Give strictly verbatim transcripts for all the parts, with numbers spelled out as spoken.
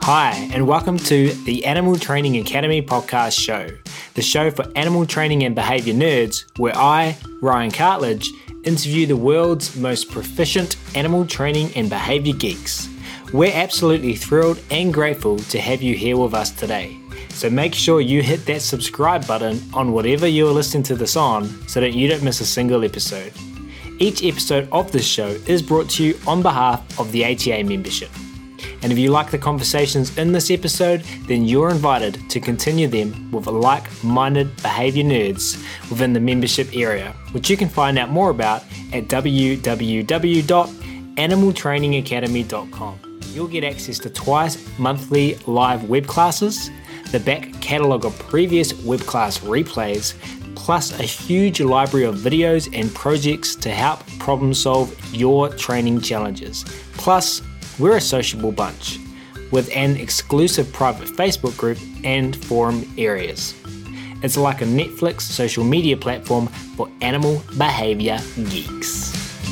Hi, and welcome to the Animal Training Academy podcast show, the show for animal training and behaviour nerds, where I, Ryan Cartledge, interview the world's most proficient animal training and behaviour geeks. We're absolutely thrilled and grateful to have you here with us today. So make sure you hit that subscribe button on whatever you're listening to this on so that you don't miss a single episode. Each episode of this show is brought to you on behalf of the A T A membership. And if you like the conversations in this episode, then you're invited to continue them with like-minded behaviour nerds within the membership area, which you can find out more about at w w w dot animal training academy dot com. You'll get access to twice monthly live web classes, the back catalogue of previous web class replays, plus a huge library of videos and projects to help problem solve your training challenges. Plus, we're a sociable bunch with an exclusive private Facebook group and forum areas. It's like a Netflix social media platform for animal behaviour geeks.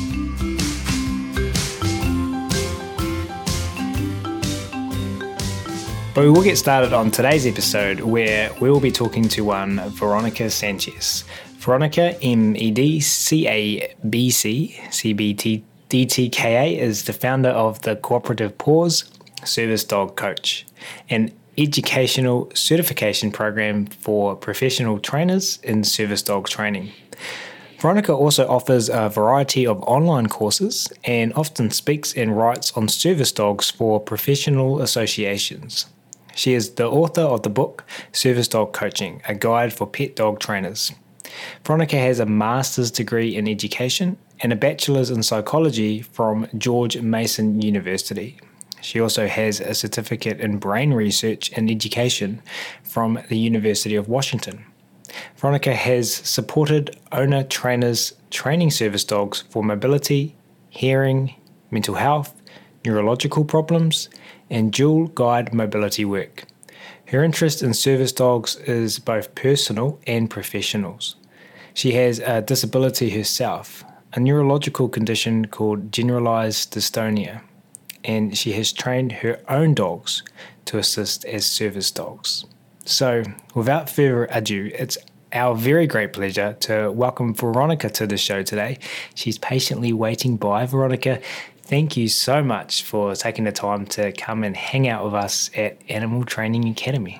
But we will get started on today's episode where we will be talking to one Veronica Sanchez. Veronica, M E D C A B C, C B T D T K A, is the founder of the Cooperative Paws Service Dog Coach, an educational certification program for professional trainers in service dog training. Veronica also offers a variety of online courses and often speaks and writes on service dogs for professional associations. She is the author of the book Service Dog Coaching, a guide for pet dog trainers. Veronica has a master's degree in education and a bachelor's in psychology from George Mason University. She also has a certificate in brain research and education from the University of Washington. Veronica has supported owner trainers training service dogs for mobility, hearing, mental health, neurological problems, and dual guide mobility work. Her interest in service dogs is both personal and professionals. She has a disability herself, a neurological condition called generalized dystonia, and she has trained her own dogs to assist as service dogs. So, without further ado, it's our very great pleasure to welcome Veronica to the show today. She's patiently waiting by. Veronica, thank you so much for taking the time to come and hang out with us at Animal Training Academy.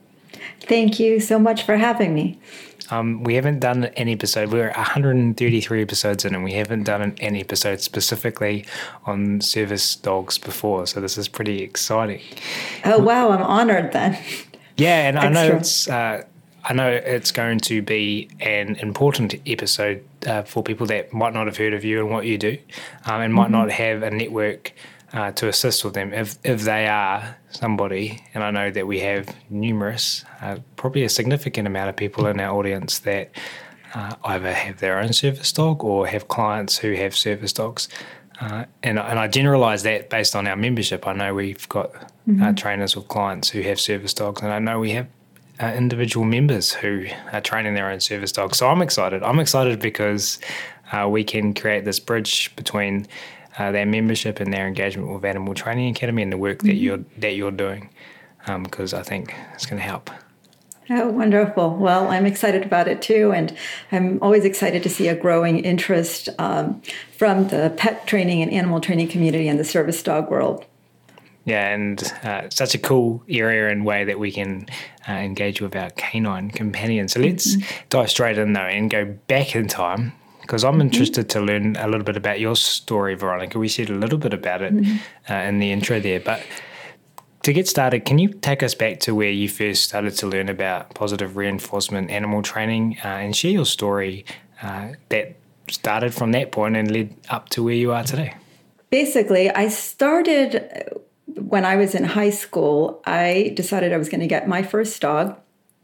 Thank you so much for having me. Um, we haven't done an episode. We're one hundred thirty-three episodes in and we haven't done an, an episode specifically on service dogs before, so this is pretty exciting. Oh, wow. I'm honored then. Yeah, and Extra. I know it's uh, I know it's going to be an important episode uh, for people that might not have heard of you and what you do, um, and might mm-hmm. not have a network uh, to assist with them. If if they are somebody, and I know that we have numerous, uh, probably a significant amount of people in our audience that uh, either have their own service dog or have clients who have service dogs. Uh, and, and I generalise that based on our membership. I know we've got mm-hmm. uh, trainers with clients who have service dogs, and I know we have uh, individual members who are training their own service dogs. So I'm excited. I'm excited because uh, we can create this bridge between uh, their membership and their engagement with Animal Training Academy and the work mm-hmm. that you're that you're doing, um, because I think it's going to help. Oh, wonderful. Well, I'm excited about it too. And I'm always excited to see a growing interest um, from the pet training and animal training community and the service dog world. Yeah, and uh, such a cool area and way that we can uh, engage with our canine companions. So let's mm-hmm. dive straight in though and go back in time, because I'm mm-hmm. interested to learn a little bit about your story, Veronica. We said a little bit about it mm-hmm. uh, in the intro there, but to get started, can you take us back to where you first started to learn about positive reinforcement animal training uh, and share your story uh, that started from that point and led up to where you are today? Basically, I started when I was in high school. I decided I was going to get my first dog,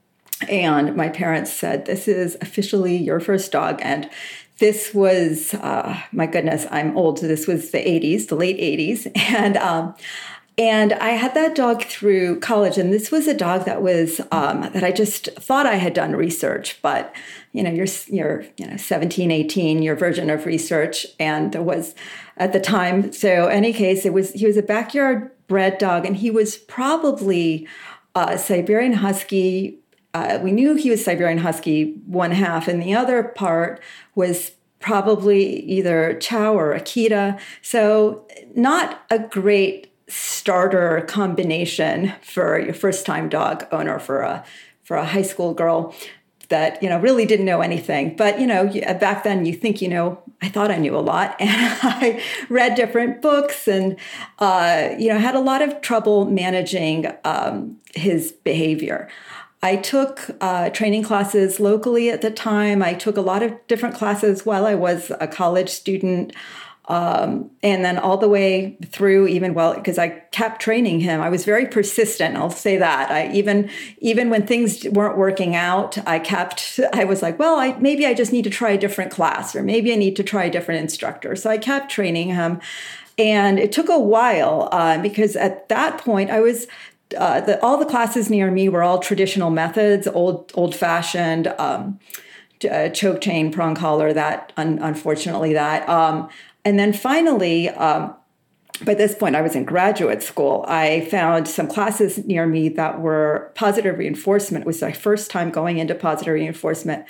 and my parents said, "This is officially your first dog." And this was, uh, my goodness, I'm old. So this was the eighties, the late eighties. And um And I had that dog through college, and this was a dog that was um, that I just thought I had done research, but you know, you're you're you know seventeen, eighteen, your version of research, and there was at the time. So, in any case, it was he was a backyard bred dog, and he was probably a Siberian Husky. Uh, we knew he was Siberian Husky one half, and the other part was probably either Chow or Akita. So not a great starter combination for your first-time dog owner for a for a high school girl that, you know, really didn't know anything. But, you know, back then you think, you know, I thought I knew a lot, and I read different books and, uh, you know, had a lot of trouble managing um, his behavior. I took uh, training classes locally at the time. I took a lot of different classes while I was a college student. Um, and then all the way through, even well, because I kept training him. I was very persistent. I'll say that. I even even when things weren't working out, I kept. I was like, well, I maybe I just need to try a different class, or maybe I need to try a different instructor. So I kept training him, and it took a while uh, because at that point I was. Uh, the, all the classes near me were all traditional methods, old old fashioned. Um, uh, choke chain, prong collar. That un- unfortunately that. Um, And then finally, um, by this point, I was in graduate school. I found some classes near me that were positive reinforcement. It was my first time going into positive reinforcement.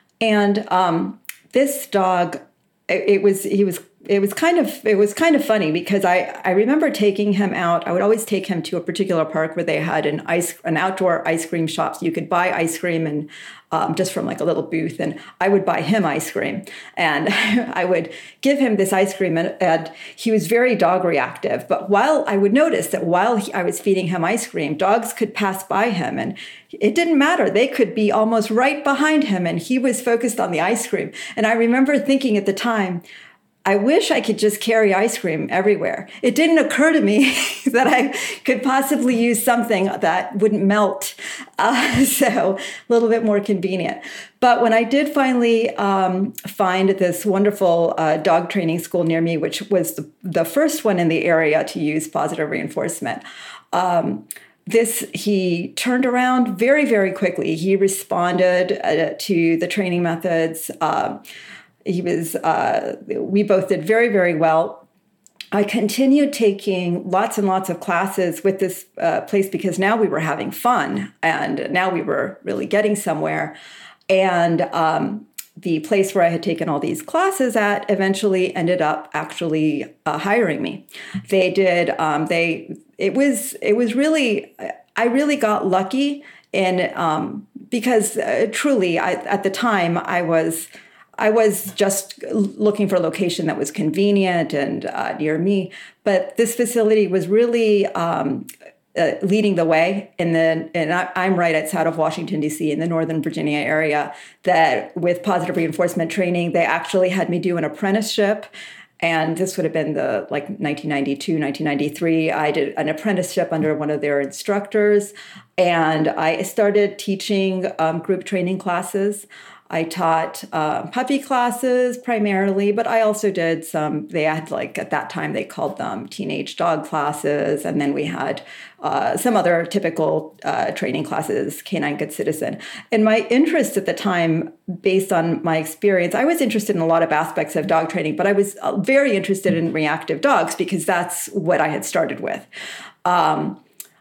And um, this dog, it, it was, he was, it was kind of, it was kind of funny because I, I remember taking him out. I would always take him to a particular park where they had an ice, an outdoor ice cream shop. So you could buy ice cream and um, just from like a little booth, and I would buy him ice cream, and I would give him this ice cream, and, and he was very dog reactive. But while I would notice that while he, I was feeding him ice cream, dogs could pass by him, and it didn't matter. They could be almost right behind him, and he was focused on the ice cream. And I remember thinking at the time, I wish I could just carry ice cream everywhere. It didn't occur to me that I could possibly use something that wouldn't melt. Uh, so a little bit more convenient. But when I did finally um, find this wonderful uh, dog training school near me, which was the, the first one in the area to use positive reinforcement, um, this, he turned around very, very quickly. He responded uh, to the training methods. Um, He was, uh, we both did very, very well. I continued taking lots and lots of classes with this uh, place because now we were having fun and now we were really getting somewhere. And um, the place where I had taken all these classes at eventually ended up actually uh, hiring me. They did, um, they, it was, it was really, I really got lucky in, um, because uh, truly I, at the time I was, I was just looking for a location that was convenient and uh, near me, but this facility was really um, uh, leading the way. In the, and I, I'm right outside of Washington, D C, in the Northern Virginia area, that with positive reinforcement training, they actually had me do an apprenticeship. And this would have been the like nineteen ninety-two, nineteen ninety-three. I did an apprenticeship under one of their instructors, and I started teaching um, group training classes. I taught uh, puppy classes primarily, but I also did some, they had like, at that time, they called them teenage dog classes. And then we had uh, some other typical uh, training classes, Canine Good Citizen. And my interest at the time, based on my experience, I was interested in a lot of aspects of dog training, but I was very interested in reactive dogs because that's what I had started with. Um,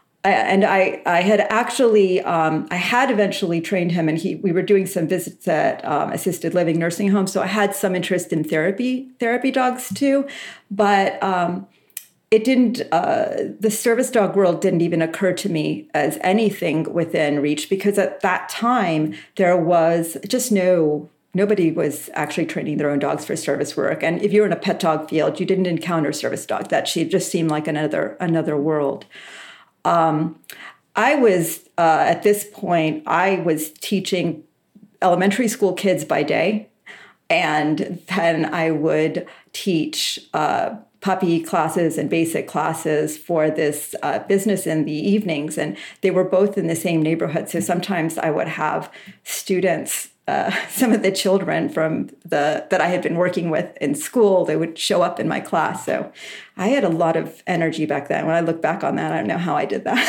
And I, I had actually, um, I had eventually trained him, and he, we were doing some visits at um, assisted living nursing homes. So I had some interest in therapy, therapy dogs too, but um, it didn't, uh, the service dog world didn't even occur to me as anything within reach, because at that time there was just no, nobody was actually training their own dogs for service work. And if you were in a pet dog field, you didn't encounter service dog. That she just seemed like another, another world. Um, I was, uh, at this point, I was teaching elementary school kids by day, and then I would teach uh, puppy classes and basic classes for this uh, business in the evenings, and they were both in the same neighborhood. So sometimes I would have students, uh, some of the children from the that I had been working with in school, they would show up in my class. So I had a lot of energy back then. When I look back on that, I don't know how I did that.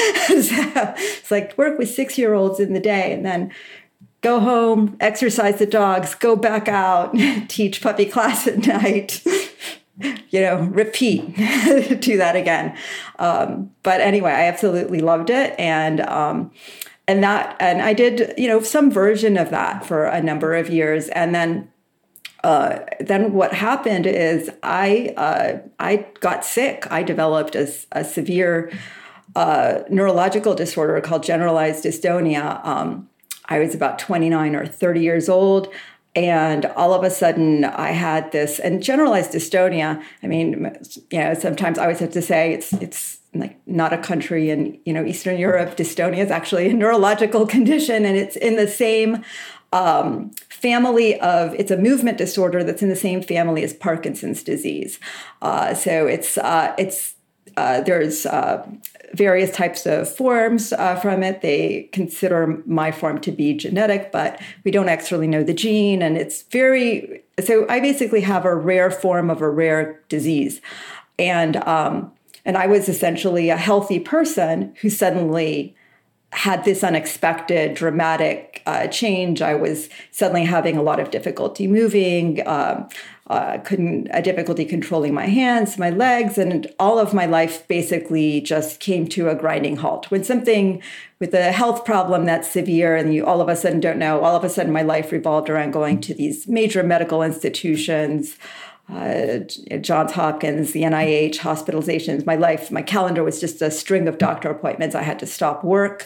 So it's like work with six-year-olds in the day and then go home, exercise the dogs, go back out, teach puppy class at night. you know, repeat, do that again. Um, but anyway, I absolutely loved it. And, um, and that, and I did, you know, some version of that for a number of years. And then, uh, then what happened is I, uh, I got sick. I developed a, a severe, uh, neurological disorder called generalized dystonia. Um, I was about twenty-nine or thirty years old. And all of a sudden I had this, and generalized dystonia, I mean, you know, sometimes I always have to say it's, it's like not a country in, you know, Eastern Europe. Dystonia is actually a neurological condition, and it's in the same um, family of, it's a movement disorder that's in the same family as Parkinson's disease. Uh, so it's, uh, it's, uh, there's uh, various types of forms uh, from it. They consider my form to be genetic, but we don't actually know the gene. And it's very, so I basically have a rare form of a rare disease. And, um, and I was essentially a healthy person who suddenly had this unexpected, dramatic uh, change. I was suddenly having a lot of difficulty moving, um, uh, couldn't uh, difficulty controlling my hands, my legs, and all of my life basically just came to a grinding halt. When something with a health problem that's severe and you all of a sudden don't know, all of a sudden my life revolved around going to these major medical institutions, uh, Johns Hopkins, the N I H, hospitalizations. My life, my calendar was just a string of doctor appointments. I had to stop work.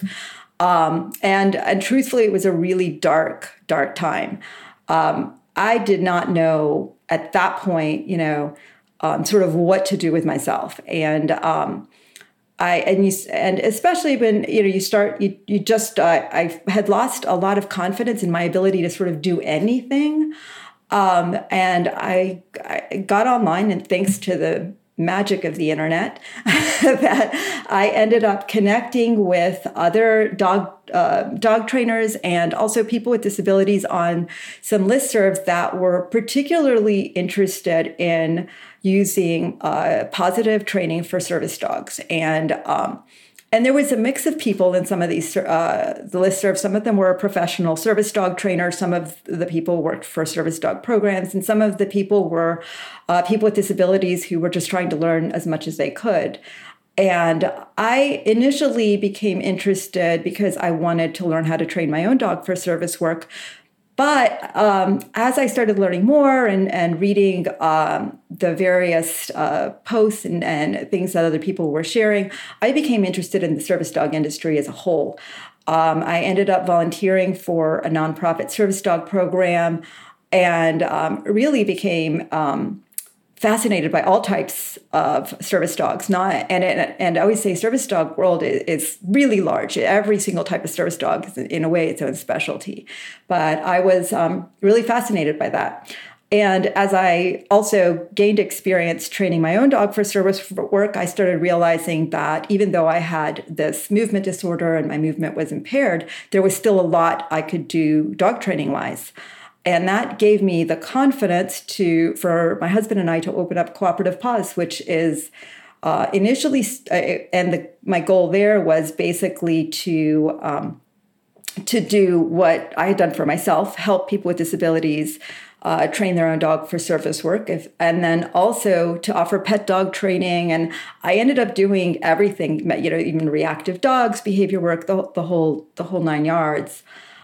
Um, and, and truthfully, it was a really dark, dark time. Um, I did not know at that point, you know, um, sort of what to do with myself. And um, I and you and especially when you know you start you you just uh, I had lost a lot of confidence in my ability to sort of do anything. Um, and I, I got online, and thanks to the magic of the internet, that I ended up connecting with other dog uh, dog trainers and also people with disabilities on some listservs that were particularly interested in using uh, positive training for service dogs. And um, And there was a mix of people in some of these, uh, the listservs. Some of them were professional service dog trainers. Some of the people worked for service dog programs. And some of the people were uh, people with disabilities who were just trying to learn as much as they could. And I initially became interested because I wanted to learn how to train my own dog for service work. But um, as I started learning more and, and reading um, the various uh, posts and, and things that other people were sharing, I became interested in the service dog industry as a whole. Um, I ended up volunteering for a nonprofit service dog program, and um, really became um, fascinated by all types of service dogs. Not and and I always say service dog world is, is really large. Every single type of service dog is in a way its own specialty. But I was um, really fascinated by that. And as I also gained experience training my own dog for service work, I started realizing that even though I had this movement disorder and my movement was impaired, there was still a lot I could do dog training wise. And that gave me the confidence to, for my husband and I to open up Cooperative Paws, which is uh, initially, uh, and the, my goal there was basically to um, to do what I had done for myself, help people with disabilities uh, train their own dog for service work, if, and then also to offer pet dog training. And I ended up doing everything, you know, even reactive dogs, behavior work, the, the whole the whole nine yards.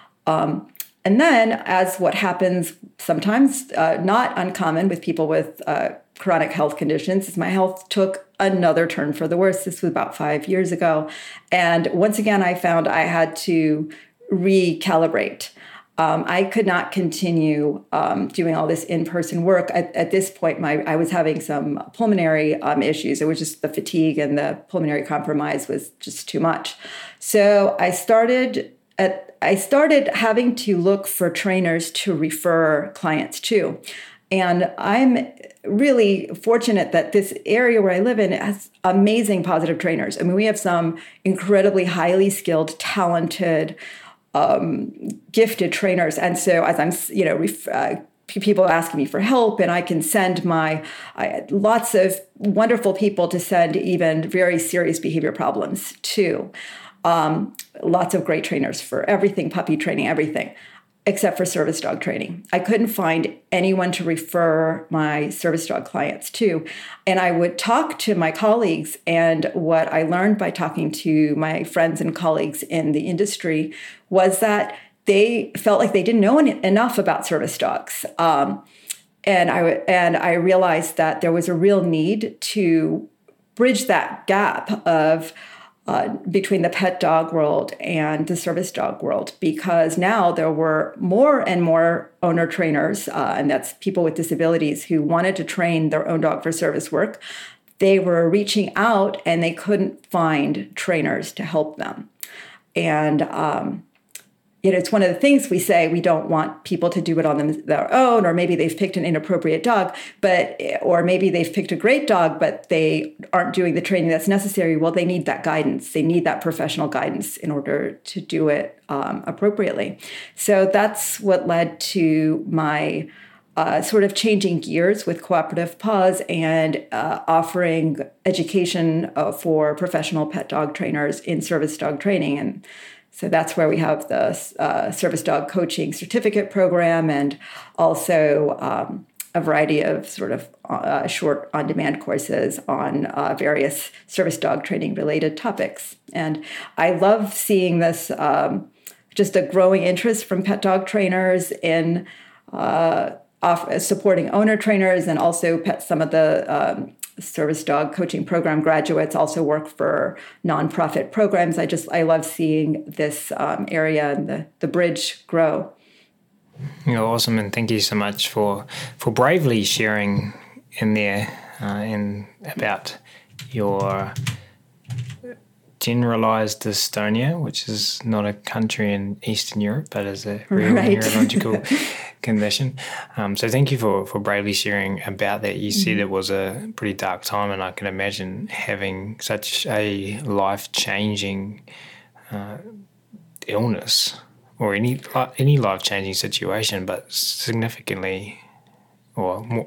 Um, And then, as what happens sometimes, uh, not uncommon with people with uh, chronic health conditions, is my health took another turn for the worse. This was about five years ago. And once again, I found I had to recalibrate. Um, I could not continue um, doing all this in-person work. At, at this point, my I was having some pulmonary um, issues. It was just the fatigue and the pulmonary compromise was just too much. So I started at I started having to look for trainers to refer clients to. And I'm really fortunate that this area where I live in has amazing positive trainers. I mean, we have some incredibly highly skilled, talented, um, gifted trainers. And so as I'm, you know, ref- uh, people asking me for help, and I can send my I, lots of wonderful people to send even very serious behavior problems to. Um, lots of great trainers for everything, puppy training, everything. except for service dog training. I couldn't find anyone to refer my service dog clients to. And I would talk to my colleagues, and what I learned by talking to my friends and colleagues in the industry was that they felt like they didn't know enough about service dogs. Um, and I and I realized that there was a real need to bridge that gap of Uh, between the pet dog world and the service dog world, because now there were more and more owner trainers, uh, and that's people with disabilities who wanted to train their own dog for service work. They were reaching out and they couldn't find trainers to help them. And um, you know, it's one of the things we say, we don't want people to do it on them, their own, or maybe they've picked an inappropriate dog, but or maybe they've picked a great dog, but they aren't doing the training that's necessary. Well, they need that guidance. They need that professional guidance in order to do it um, appropriately. So that's what led to my uh, sort of changing gears with Cooperative Paws and uh, offering education uh, for professional pet dog trainers in service dog training. And so that's where we have the uh, Service Dog Coaching Certificate Program, and also um, a variety of sort of uh, short on-demand courses on uh, various service dog training related topics. And I love seeing this, um, just a growing interest from pet dog trainers in uh, off, supporting owner trainers, and also pet, some of the um, service dog coaching program graduates also work for nonprofit programs. I just, I love seeing this um, area and the, the bridge grow. You're awesome, and thank you so much for, for bravely sharing in there uh, in about your generalized dystonia, which is not a country in Eastern Europe, but is a real right. neurological condition. Um, so thank you for, for bravely sharing about that. You mm-hmm. said it was a pretty dark time, and I can imagine having such a life-changing uh, illness or any any life-changing situation, but significantly or more.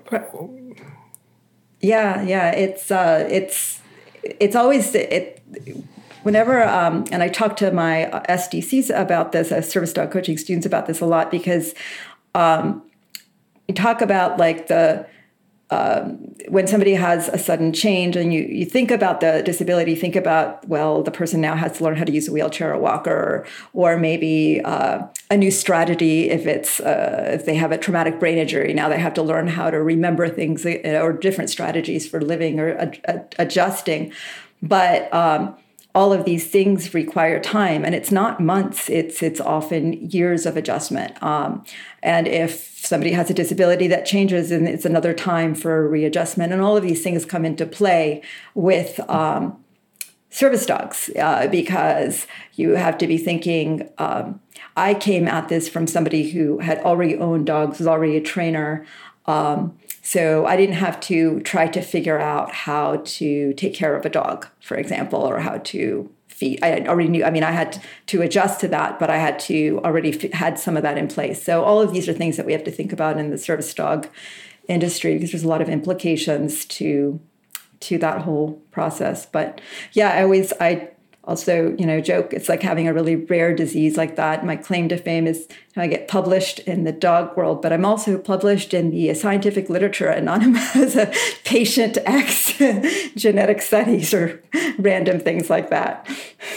Yeah, yeah, it's uh, it's it's always it. Whenever, um, and I talk to my S D Cs about this, uh, service dog coaching students about this a lot, because um, you talk about like the, um, when somebody has a sudden change and you, you think about the disability, think about, well, the person now has to learn how to use a wheelchair or walker, or, or maybe uh, a new strategy if it's, uh, if they have a traumatic brain injury, now they have to learn how to remember things or different strategies for living or ad- ad- adjusting. But, um, all of these things require time, and it's not months, it's it's often years of adjustment. Um, and if somebody has a disability that changes, and it's another time for readjustment, and all of these things come into play with um, service dogs, uh, because you have to be thinking, um, I came at this from somebody who had already owned dogs, was already a trainer, um, so I didn't have to try to figure out how to take care of a dog, for example, or how to feed. I already knew, I mean, I had to adjust to that, but I had to already f- had some of that in place. So all of these are things that we have to think about in the service dog industry, because there's a lot of implications to to that whole process. But yeah, I always, I also, you know, joke, it's like having a really rare disease like that. My claim to fame is I get published in the dog world, but I'm also published in the scientific literature anonymous as a patient X genetic studies or random things like that.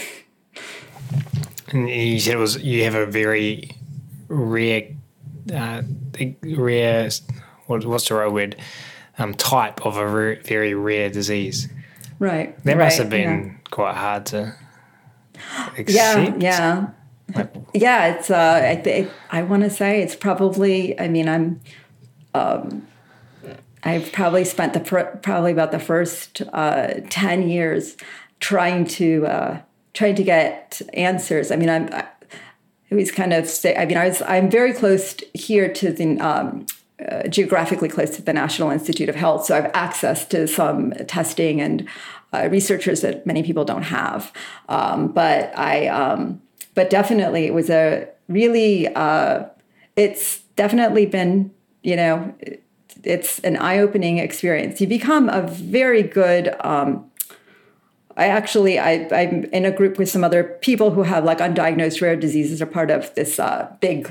And you said it was, you have a very rare, uh, rare, what, what's the right word, um, type of a rare, very rare disease. Right. That right, must have been yeah. quite hard to accept. Yeah, yeah. Like, yeah, it's, uh, I think, I want to say it's probably, I mean, I'm, um, I've probably spent the, pr- probably about the first uh, ten years trying to, uh, trying to get answers. I mean, I'm, I, it was kind of, stay, I mean, I was, I'm very close here to the, um, Uh, geographically close to the National Institute of Health, so I have access to some testing and uh, researchers that many people don't have. Um, but I, um, but definitely, it was a really, uh, it's definitely been, you know, it, it's an eye-opening experience. You become a very good. Um, I actually, I, I'm in a group with some other people who have like undiagnosed rare diseases, are part of this uh, big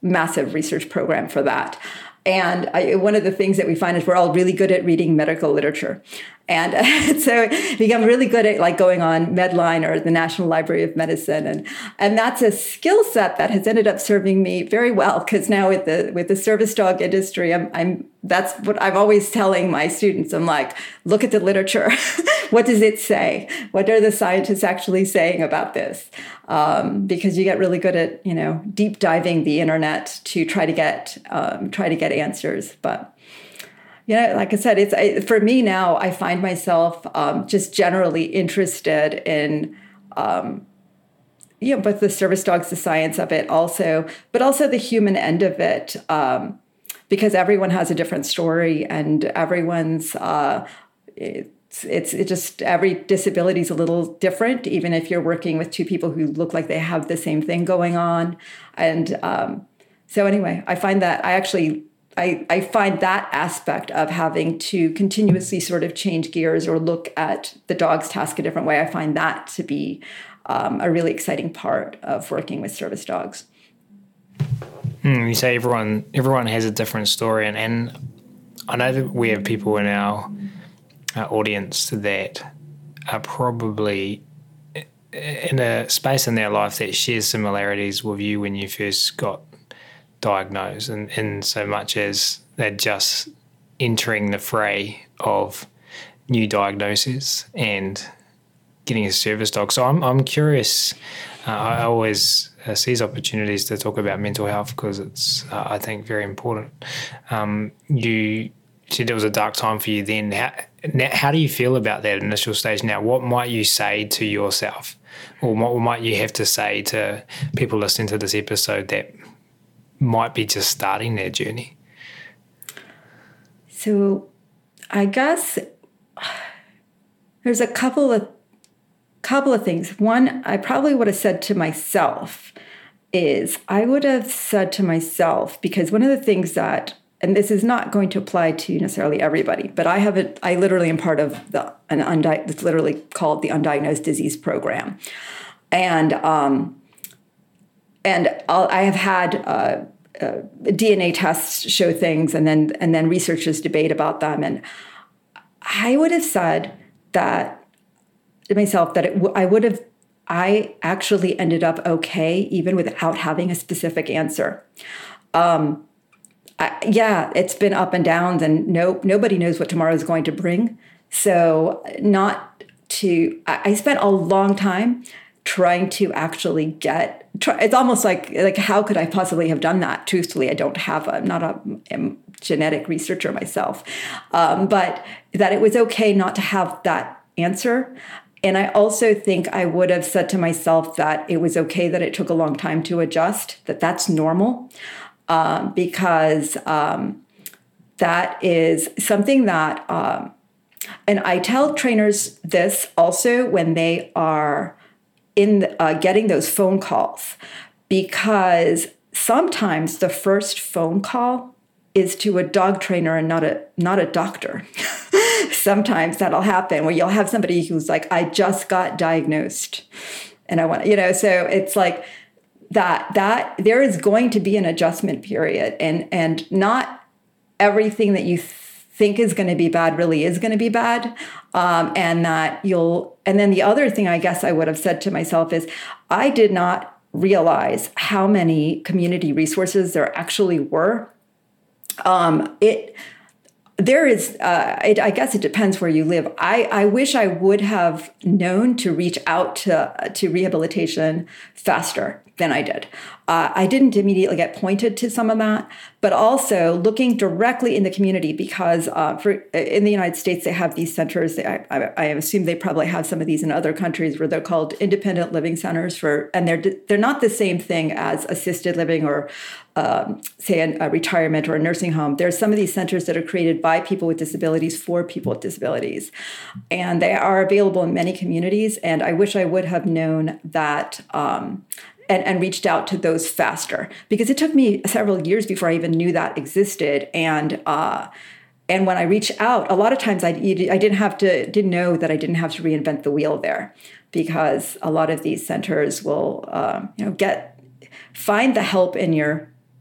massive research program for that. And I, one of the things that we find is we're all really good at reading medical literature. And uh, so we become really good at like going on Medline or the National Library of Medicine. And, and that's a skill set that has ended up serving me very well, because now with the with the service dog industry, I'm, I'm that's what I'm always telling my students. I'm like, look at the literature. What does it say? What are the scientists actually saying about this? Um, because you get really good at, you know, deep diving the internet to try to get um, try to get answers. But you know, like I said, it's I, for me now, I find myself um, just generally interested in, um, you know, both the service dogs, the science of it also, but also the human end of it, um, because everyone has a different story and everyone's, uh, it's, it's it just, every disability is a little different, even if you're working with two people who look like they have the same thing going on. And um, so anyway, I find that I actually... I, I find that aspect of having to continuously sort of change gears or look at the dog's task a different way, I find that to be um, a really exciting part of working with service dogs. Mm, you say everyone everyone has a different story, and, and I know that we have people in our, our audience that are probably in a space in their life that shares similarities with you when you first got diagnosed, and in so much as they're just entering the fray of new diagnoses and getting a service dog. So I'm I'm curious. Uh, I always uh, seize opportunities to talk about mental health because it's uh, I think very important. Um, you said it was a dark time for you then. How, how do you feel about that initial stage now? What might you say to yourself, or what might you have to say to people listening to this episode that might be just starting their journey? So I guess there's a couple of couple of things. One, I probably would have said to myself is I would have said to myself, because one of the things that, and this is not going to apply to necessarily everybody, but I have it, I literally am part of the an undi- it's literally called the Undiagnosed Disease Program. And um, and I'll, I have had uh, uh, D N A tests show things, and then and then researchers debate about them. And I would have said that to myself that it w- I would have, I actually ended up okay, even without having a specific answer. Um, I, yeah, it's been up and downs, and no, nobody knows what tomorrow is going to bring. So not to, I, I spent a long time trying to actually get, try, it's almost like, like, how could I possibly have done that? Truthfully, I don't have, a, I'm not a, a genetic researcher myself, um, but that it was okay not to have that answer. And I also think I would have said to myself that it was okay that it took a long time to adjust, that that's normal, um, because um, that is something that, um, and I tell trainers this also when they are in uh, getting those phone calls, because sometimes the first phone call is to a dog trainer and not a not a doctor. Sometimes that'll happen where you'll have somebody who's like, I just got diagnosed and I want, you know, so it's like that, that there is going to be an adjustment period, and, and not everything that you th- think is going to be bad really is going to be bad. Um, and that you'll, and then the other thing I guess I would have said to myself is I did not realize how many community resources there actually were. Um, it, There is, uh, it, I guess it depends where you live. I, I wish I would have known to reach out to, to rehabilitation faster than I did. Uh, I didn't immediately get pointed to some of that, but also looking directly in the community, because uh, for, in the United States, they have these centers. I, I, I assume they probably have some of these in other countries where they're called independent living centers for, and they're they're not the same thing as assisted living or Um, say a, a retirement or a nursing home. There's some of these centers that are created by people with disabilities for people with disabilities, and they are available in many communities. And I wish I would have known that um, and, and reached out to those faster, because it took me several years before I even knew that existed. And uh, and when I reached out, a lot of times I I didn't have to didn't know that I didn't have to reinvent the wheel there, because a lot of these centers will um, you know get find the help in your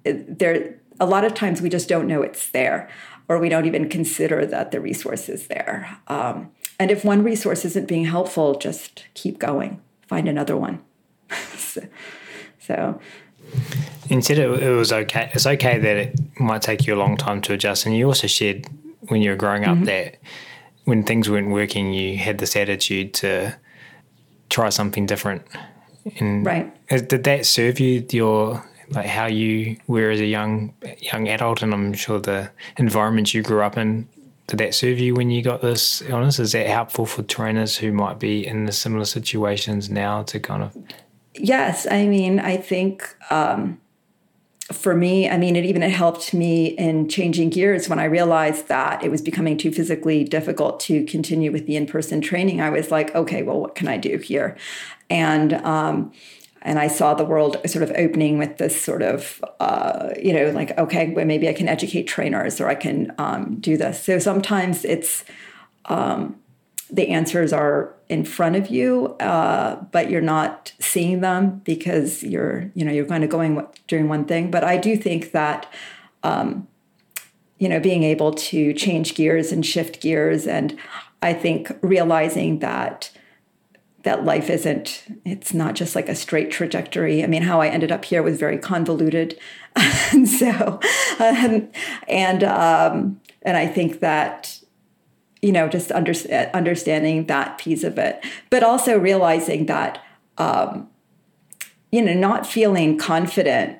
there, a lot of times we just don't know it's there, or we don't even consider that the resource is there. Um, and if one resource isn't being helpful, just keep going, find another one. so, so. Instead, it, it was okay. It's okay that it might take you a long time to adjust. And you also shared when you were growing up mm-hmm. that when things weren't working, you had this attitude to try something different. And right. Did that serve you, your like how you were as a young young adult? And I'm sure the environment you grew up in, did that serve you when you got this illness? Is that helpful for trainers who might be in the similar situations now to kind of... Yes. I mean, I think um, for me, I mean, it even it helped me in changing gears when I realized that it was becoming too physically difficult to continue with the in-person training. I was like, okay, well, what can I do here? And um, and I saw the world sort of opening with this sort of, uh, you know, like, okay, well, maybe I can educate trainers or I can um, do this. So sometimes it's... Um, the answers are in front of you, uh, but you're not seeing them because you're, you know, you're kind of going doing one thing. But I do think that, um, you know, being able to change gears and shift gears, and I think realizing that that life isn't, it's not just like a straight trajectory. I mean, how I ended up here was very convoluted, and so, um, and um, and I think that. You know, just under, understanding that piece of it, but also realizing that, um, you know, not feeling confident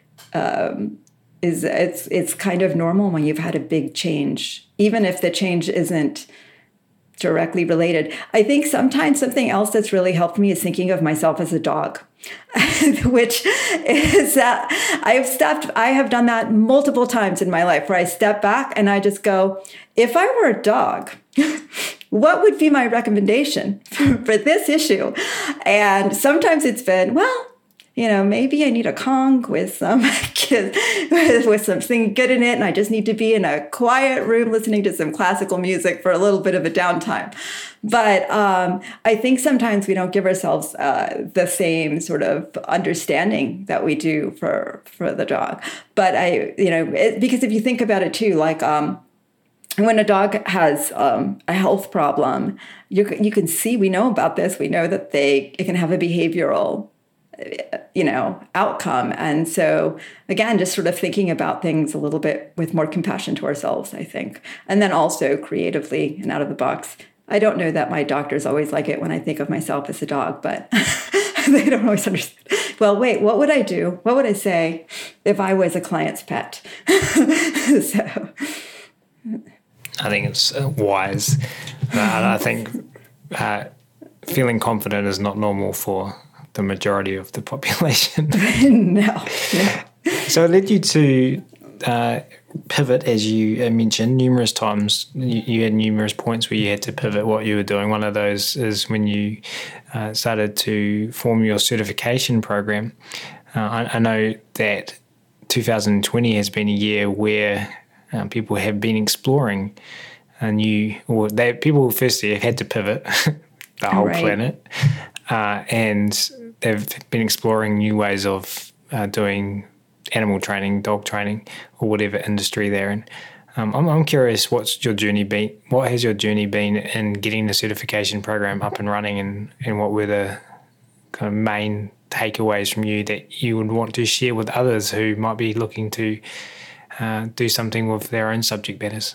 um, is it's it's kind of normal when you've had a big change, even if the change isn't directly related. I think sometimes something else that's really helped me is thinking of myself as a dog, which is that I have stepped, I have done that multiple times in my life where I step back and I just go, if I were a dog, what would be my recommendation for this issue? And sometimes it's been, well, you know, maybe I need a Kong with some with something good in it, and I just need to be in a quiet room listening to some classical music for a little bit of a downtime. But um, I think sometimes we don't give ourselves uh, the same sort of understanding that we do for for the dog. But I, you know, it, because if you think about it too, like um, when a dog has um, a health problem, you you can see, we know about this. We know that they it can have a behavioral, you know, outcome. And so again, just sort of thinking about things a little bit with more compassion to ourselves, I think. And then also creatively and out of the box. I don't know that my doctors always like it when I think of myself as a dog, but they don't always understand. Well, wait, what would I do? What would I say if I was a client's pet? So I think it's wise. Uh, I think uh, feeling confident is not normal for the majority of the population. no, no. So it led you to uh, pivot, as you mentioned, numerous times. You, you had numerous points where you had to pivot what you were doing. One of those is when you uh, started to form your certification program. Uh, I, I know that two thousand twenty has been a year where uh, people have been exploring a new, or they, people firstly have had to pivot the whole right. planet, uh, and they've been exploring new ways of uh, doing animal training, dog training, or whatever industry they're in. Um, I'm, I'm curious, what's your journey been? What has your journey been in getting the certification program up and running, and, and what were the kind of main takeaways from you that you would want to share with others who might be looking to uh, do something with their own subject matters?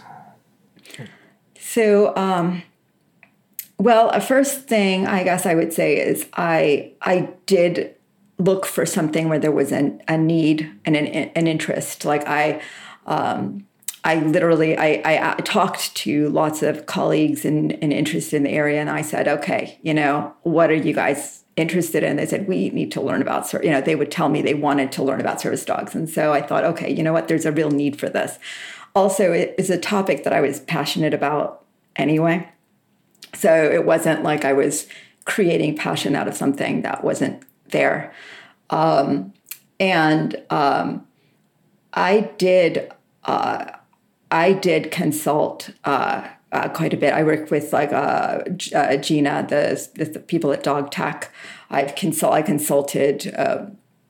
So, um, well, a first thing I guess I would say is I I did look for something where there was an, a need and an, an interest. Like I, um, I literally I, I talked to lots of colleagues and, and interested in the area, and I said, okay, you know, what are you guys interested in? They said, we need to learn about, you know, they would tell me they wanted to learn about service dogs, and so I thought, okay, you know what, there's a real need for this. Also, it is a topic that I was passionate about anyway. So it wasn't like I was creating passion out of something that wasn't there. Um, and um, I did uh, I did consult uh, uh, quite a bit. I work with like uh, uh, Gina, the, the people at Dog Tech. I've consult I consulted uh,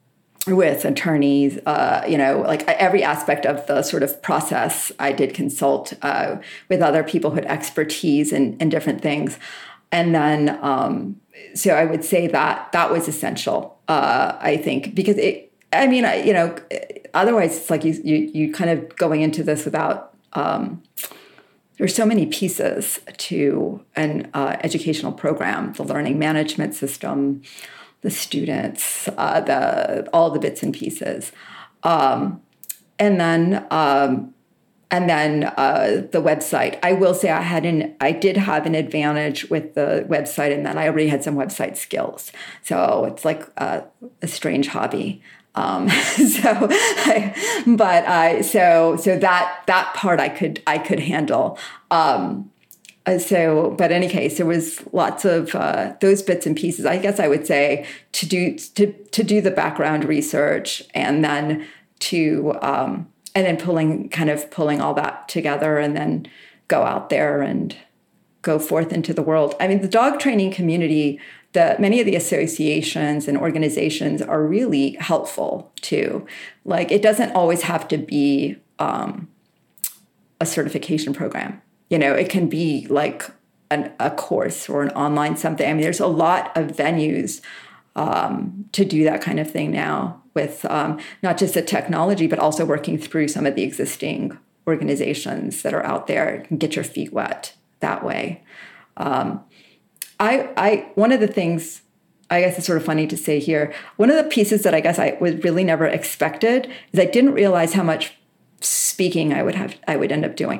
with attorneys, uh, you know, like every aspect of the sort of process. I did consult uh, with other people who had expertise in, in different things. And then, um, so I would say that that was essential, uh, I think, because it, I mean, you know, otherwise it's like you, you, you kind of going into this without, um, there's so many pieces to an uh, educational program, the learning management system, the students, uh, the all the bits and pieces, um, and then um, and then uh, the website. I will say I had an I did have an advantage with the website in that I already had some website skills. So it's like a, a strange hobby. Um, so, I, but I so so that that part I could I could handle. Um, So, but in any case, there was lots of uh, those bits and pieces. I guess I would say to do to to do the background research, and then to um, and then pulling kind of pulling all that together, and then go out there and go forth into the world. I mean, the dog training community, the many of the associations and organizations are really helpful too. Like, it doesn't always have to be um, a certification program. You know, it can be like an, a course or an online something. I mean, there's a lot of venues um, to do that kind of thing now with um, not just the technology, but also working through some of the existing organizations that are out there. You can get your feet wet that way. Um, I, I, one of the things, I guess it's sort of funny to say here, one of the pieces that I guess I was really never expected is I didn't realize how much speaking I would have, I would end up doing.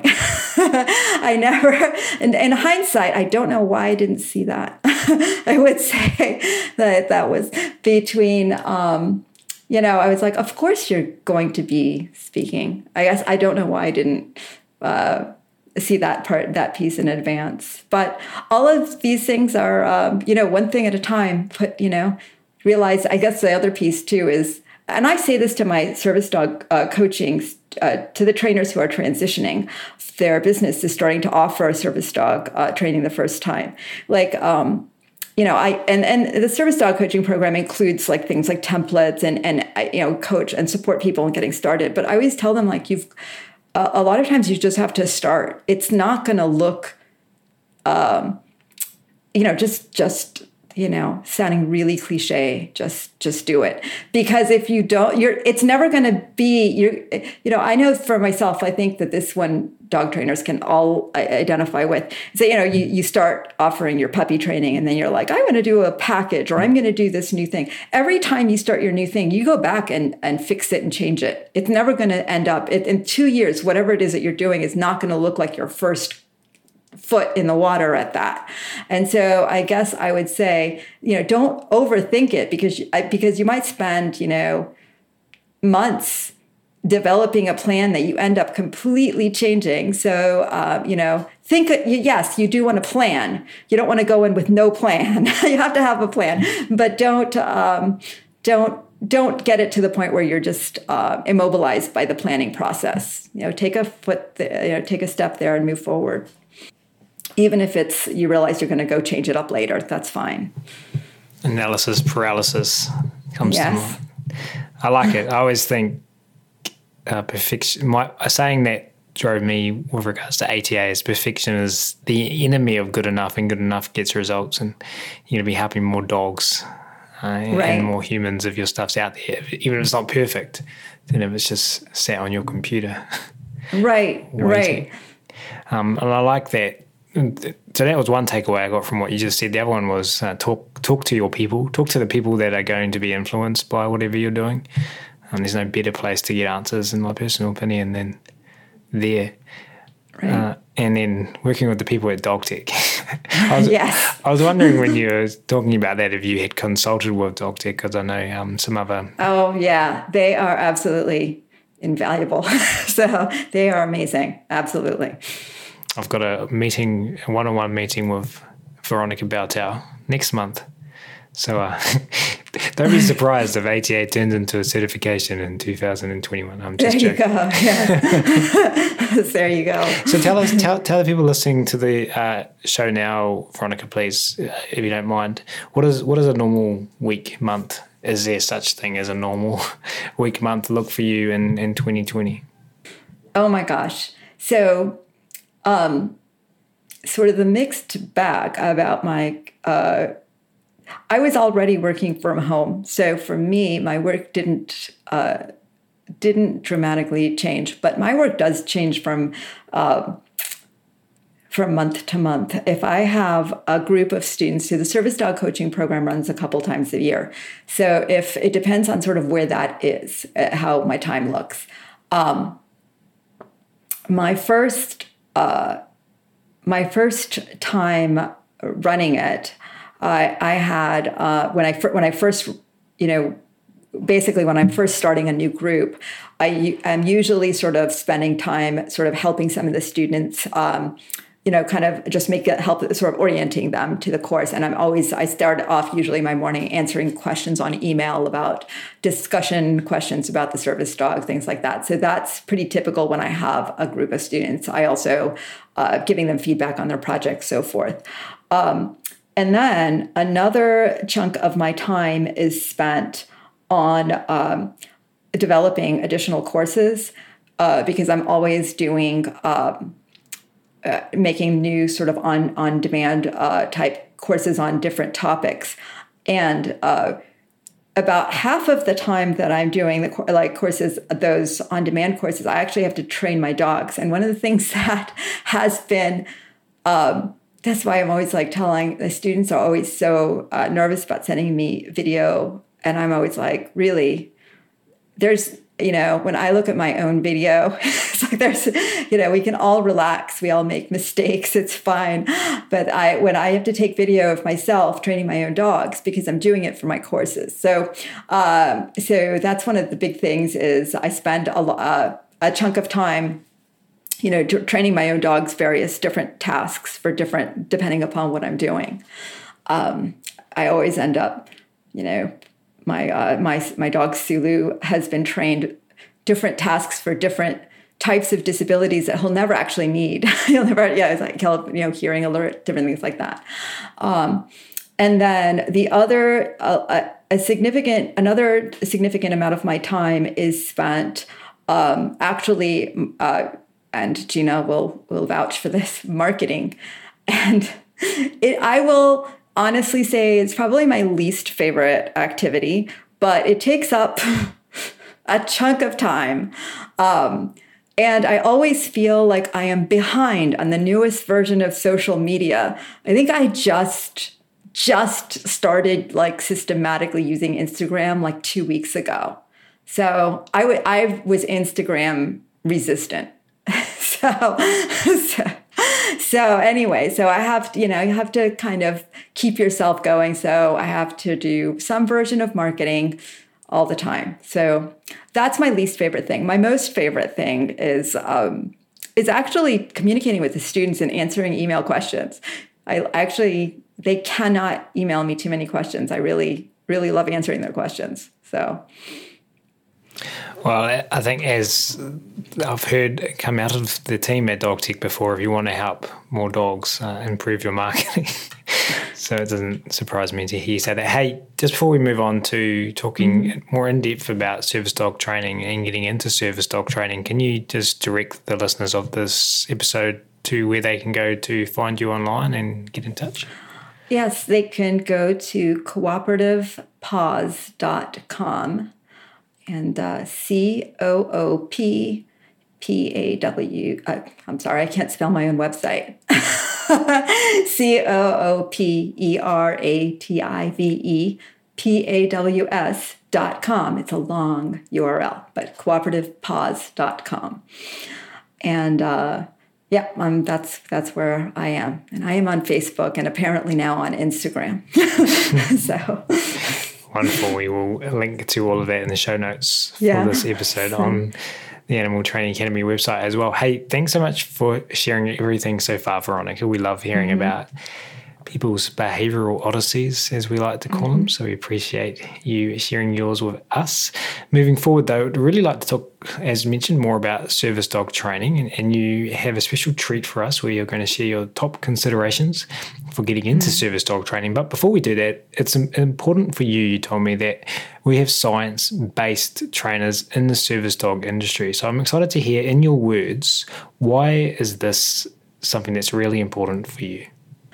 I never, and in hindsight, I don't know why I didn't see that. I would say that that was between, um, you know, I was like, of course you're going to be speaking. I guess I don't know why I didn't uh, see that part, that piece in advance. But all of these things are, um, you know, one thing at a time. But, you know, realize, I guess the other piece too is, and I say this to my service dog uh, coaching, uh, to the trainers who are transitioning their business is starting to offer service dog uh, training the first time. Like, um, you know, I and, and the service dog coaching program includes like things like templates and and you know, coach and support people in getting started. But I always tell them, like, you've uh, a lot of times you just have to start. It's not going to look, um, you know, just just. you know, sounding really cliche, just just do it. Because if you don't, you're it's never going to be, you you know, I know for myself, I think that this one dog trainers can all identify with. So, you know, you, you start offering your puppy training and then you're like, I'm going to do a package or I'm going to do this new thing. Every time you start your new thing, you go back and, and fix it and change it. It's never going to end up, it, in two years, whatever it is that you're doing is not going to look like your first foot in the water at that. And so I guess I would say, you know, don't overthink it because, because you might spend, you know, months developing a plan that you end up completely changing. So, uh, you know, think, yes, you do want to plan. You don't want to go in with no plan. You have to have a plan, but don't, um, don't, don't get it to the point where you're just uh, immobilized by the planning process. You know, take a foot, th- you know, take a step there and move forward. Even if it's, you realize you're going to go change it up later, that's fine. Analysis paralysis comes yes. to mind. I like it. I always think uh, perfection, my, a saying that drove me with regards to A T A is perfection is the enemy of good enough, and good enough gets results, and you're going to be helping more dogs uh, right. and more humans if your stuff's out there. Even if it's not perfect, then if it's just sat on your computer. Right, right. Um, and I like that. So that was one takeaway I got from what you just said. The other one was uh, talk talk to your people. Talk to the people that are going to be influenced by whatever you're doing. Um, there's no better place to get answers, in my personal opinion, than there. Right. Uh, and then working with the people at DogTech. I was, yes. I was wondering when you were talking about that if you had consulted with DogTech, because I know um, some other... Oh, yeah. They are absolutely invaluable. So they are amazing. Absolutely. I've got a meeting, a one-on-one meeting with Veronica Bautau next month. So uh, don't be surprised if A T A turns into a certification in two thousand twenty-one. I'm just there you joking. Go. Yeah. There you go. So tell us, tell, tell the people listening to the uh, show now, Veronica, please, uh, if you don't mind, what is what is a normal week, month is there such thing as a normal week month look for you in, in twenty twenty? Oh my gosh. So um, sort of the mixed bag about my, uh, I was already working from home. So for me, my work didn't, uh, didn't dramatically change, but my work does change from, uh, from month to month. If I have a group of students, so the Service Dog Coaching Program runs a couple times a year. So if it depends on sort of where that is, how my time looks. Um, my first, uh, my first time running it, I, I had uh, when I when I first, you know, basically when I'm first starting a new group, I am usually sort of spending time sort of helping some of the students. Um, you know, kind of just make it help sort of orienting them to the course. And I'm always, I start off usually my morning answering questions on email about discussion questions about the service dog, things like that. So that's pretty typical when I have a group of students. I also uh, giving them feedback on their projects, so forth. Um, and then another chunk of my time is spent on um, developing additional courses uh, because I'm always doing um, Uh, making new sort of on on demand uh, type courses on different topics, and uh, about half of the time that I'm doing the like courses, those on demand courses, I actually have to train my dogs. And one of the things that has been um, that's why I'm always like telling the students are always so uh, nervous about sending me video, and I'm always like, really, there's. You know, when I look at my own video, it's like there's, you know, we can all relax. We all make mistakes. It's fine. But I, when I have to take video of myself training my own dogs because I'm doing it for my courses. So, um, so that's one of the big things is I spend a, uh, a chunk of time, you know, t- training my own dogs, various different tasks for different, depending upon what I'm doing. Um, I always end up, you know, My uh, my my dog Sulu has been trained different tasks for different types of disabilities that he'll never actually need. he'll never, yeah, it's like he'll, you know, hearing alert, different things like that. Um, and then the other uh, a, a significant another significant amount of my time is spent um, actually, uh, and Gina will will vouch for this, marketing, and it I will. honestly say it's probably my least favorite activity, but it takes up a chunk of time. Um, and I always feel like I am behind on the newest version of social media. I think I just, just started like systematically using Instagram like two weeks ago. So I, w- I was Instagram resistant. so, so So anyway, so I have to, you know, you have to kind of keep yourself going. So I have to do some version of marketing all the time. So that's my least favorite thing. My most favorite thing is um, is actually communicating with the students and answering email questions. I actually, they cannot email me too many questions. I really, really love answering their questions. So. Well, I think as I've heard come out of the team at DogTech before, if you want to help more dogs uh, improve your marketing, so it doesn't surprise me to hear you say that. Hey, just before we move on to talking mm-hmm. more in depth about service dog training and getting into service dog training, can you just direct the listeners of this episode to where they can go to find you online and get in touch? Yes, they can go to cooperative paws dot com. And uh, C O O P P A W, uh, I'm sorry, I can't spell my own website. C O O P E R A T I V E P A W S dot com. It's a long U R L, but cooperative paws dot com. And uh, yeah, um, that's that's where I am. And I am on Facebook and apparently now on Instagram. so... Wonderful. We will link to all of that in the show notes for yeah. this episode on the Animal Training Academy website as well. Hey, thanks so much for sharing everything so far, Veronica. We love hearing mm-hmm. about people's behavioral odysseys, as we like to call mm-hmm. them. So we appreciate you sharing yours with us. Moving forward, though, I'd really like to talk, as mentioned, more about service dog training. And, and you have a special treat for us where you're going to share your top considerations for getting into mm-hmm. service dog training. But before we do that, it's important for you, you told me, that we have science-based trainers in the service dog industry. So I'm excited to hear, in your words, why is this something that's really important for you?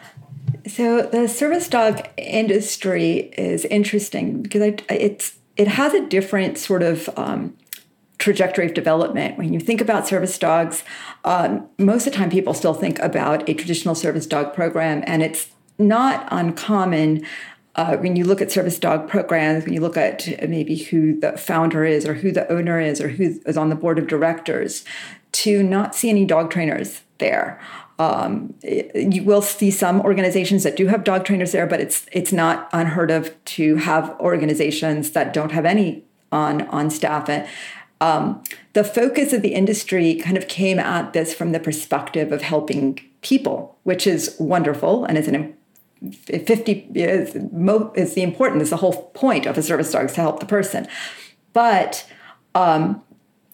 So the service dog industry is interesting because I, it's it has a different sort of um, trajectory of development. When you think about service dogs, um, most of the time people still think about a traditional service dog program, and it's not uncommon uh, when you look at service dog programs, when you look at maybe who the founder is or who the owner is or who is on the board of directors, to not see any dog trainers there. Um, you will see some organizations that do have dog trainers there, but it's it's not unheard of to have organizations that don't have any on on staff. And um, the focus of the industry kind of came at this from the perspective of helping people, which is wonderful, and is an fifty is, is the important is the whole point of a service dog is to help the person, but um,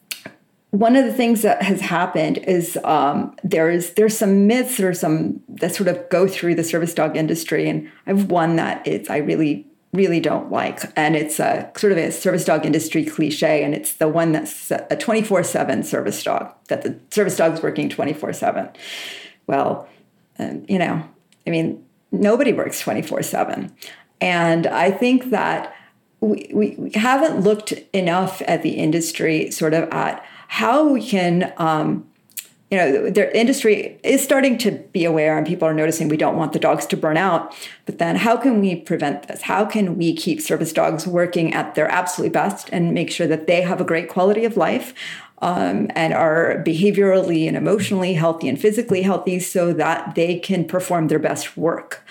one of the things that has happened is um, there's there's some myths or some that sort of go through the service dog industry, and I've one that it's I really really don't like, and it's a sort of a service dog industry cliche, and it's the one that's a twenty-four seven service dog, that the service dog's working twenty-four seven. Well, um, you know, I mean, nobody works twenty-four seven, and I think that we, we we haven't looked enough at the industry sort of at how we can, um, you know, the industry is starting to be aware, and people are noticing we don't want the dogs to burn out. But then how can we prevent this? How can we keep service dogs working at their absolute best and make sure that they have a great quality of life um, and are behaviorally and emotionally healthy and physically healthy so that they can perform their best work?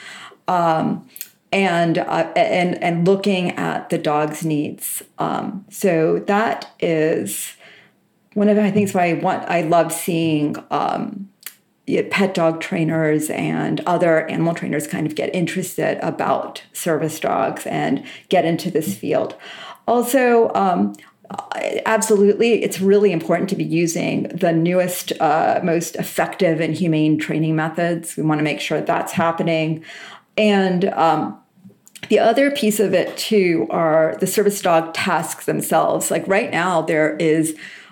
Um, and, uh, and, and looking at the dog's needs. Um, so that is one of the things why I want, I love seeing um, pet dog trainers and other animal trainers kind of get interested about service dogs and get into this field. Also, um, absolutely, it's really important to be using the newest, uh, most effective and humane training methods. We want to make sure that's happening. And um, the other piece of it, too, are the service dog tasks themselves. Like right now, there is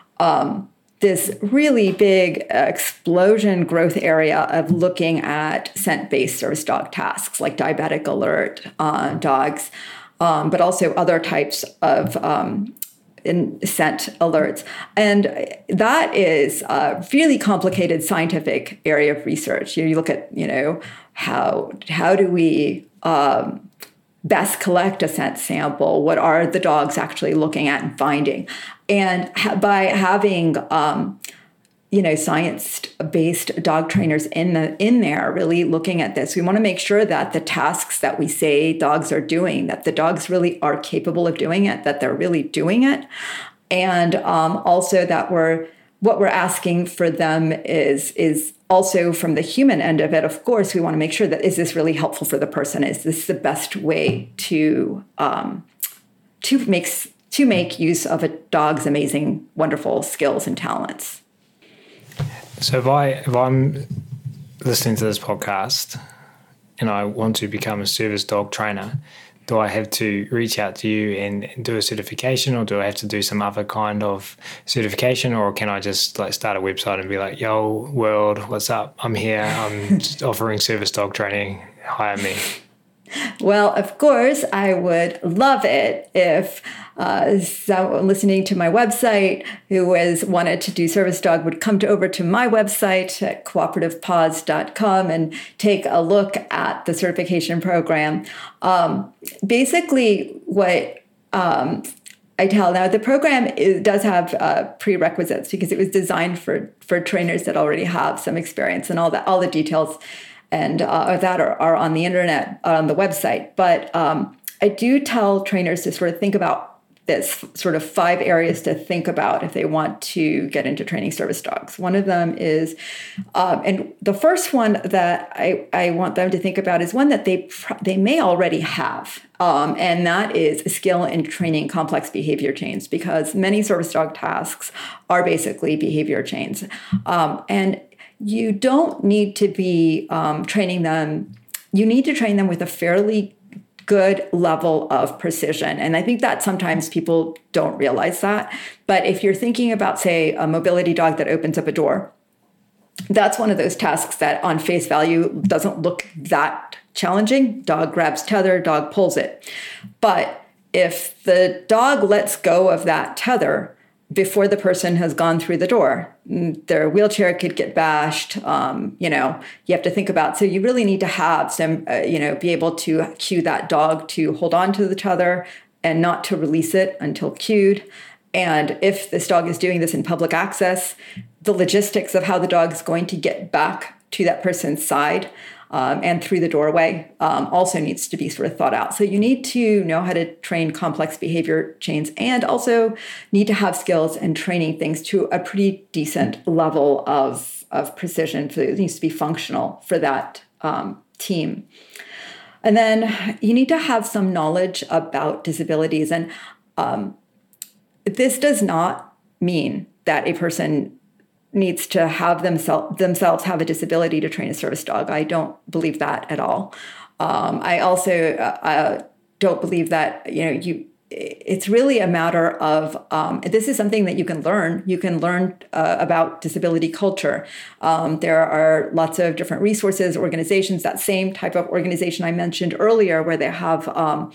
Um, this really big explosion growth area of looking at scent-based service dog tasks like diabetic alert uh, dogs, um, but also other types of um, in scent alerts. And that is a really complicated scientific area of research. You know, you look at, you know, how how do we um, best collect a scent sample? What are the dogs actually looking at and finding? And ha- by having, um, you know, science-based dog trainers in the in there, really looking at this, we want to make sure that the tasks that we say dogs are doing, that the dogs really are capable of doing it, that they're really doing it, and um, also that we're what we're asking for them is is also from the human end of it. Of course, we want to make sure that is this really helpful for the person? Is this the best way to um, to make to make use of a dog's amazing, wonderful skills and talents? So if I if I'm listening to this podcast and I want to become a service dog trainer, do I have to reach out to you and do a certification, or do I have to do some other kind of certification, or can I just like start a website and be like, yo, world, what's up? I'm here. I'm just offering service dog training. Hire me. Well, of course, I would love it if uh, someone listening to my website who was wanted to do service dog would come to, over to my website at cooperative paws dot com and take a look at the certification program. Um, basically, what um, I tell now, the program is, does have uh, prerequisites because it was designed for for trainers that already have some experience, and all that, all the details and uh, that are, are on the internet, on the website. But um, I do tell trainers to sort of think about this sort of five areas to think about if they want to get into training service dogs. One of them is, um, and the first one that I, I want them to think about is one that they they may already have, um, and that is a skill in training complex behavior chains, because many service dog tasks are basically behavior chains. Um, and you don't need to be um, training them, you need to train them with a fairly good level of precision. And I think that sometimes people don't realize that. But if you're thinking about, say, a mobility dog that opens up a door, that's one of those tasks that on face value doesn't look that challenging. Dog grabs tether, dog pulls it. But if the dog lets go of that tether before the person has gone through the door, their wheelchair could get bashed. Um, you know, you have to think about, so you really need to have some, uh, you know, be able to cue that dog to hold on to the tether and not to release it until cued. And if this dog is doing this in public access, the logistics of how the dog is going to get back to that person's side Um, and through the doorway um, also needs to be sort of thought out. So you need to know how to train complex behavior chains, and also need to have skills and training things to a pretty decent level of, of precision. So it needs to be functional for that um, team. And then you need to have some knowledge about disabilities. And um, this does not mean that a person needs to have themselves themselves have a disability to train a service dog. I don't believe that at all. Um, I also uh, don't believe that, you know, you. It's really a matter of, um, this is something that you can learn. You can learn uh, about disability culture. Um, there are lots of different resources, organizations, that same type of organization I mentioned earlier, where they have um,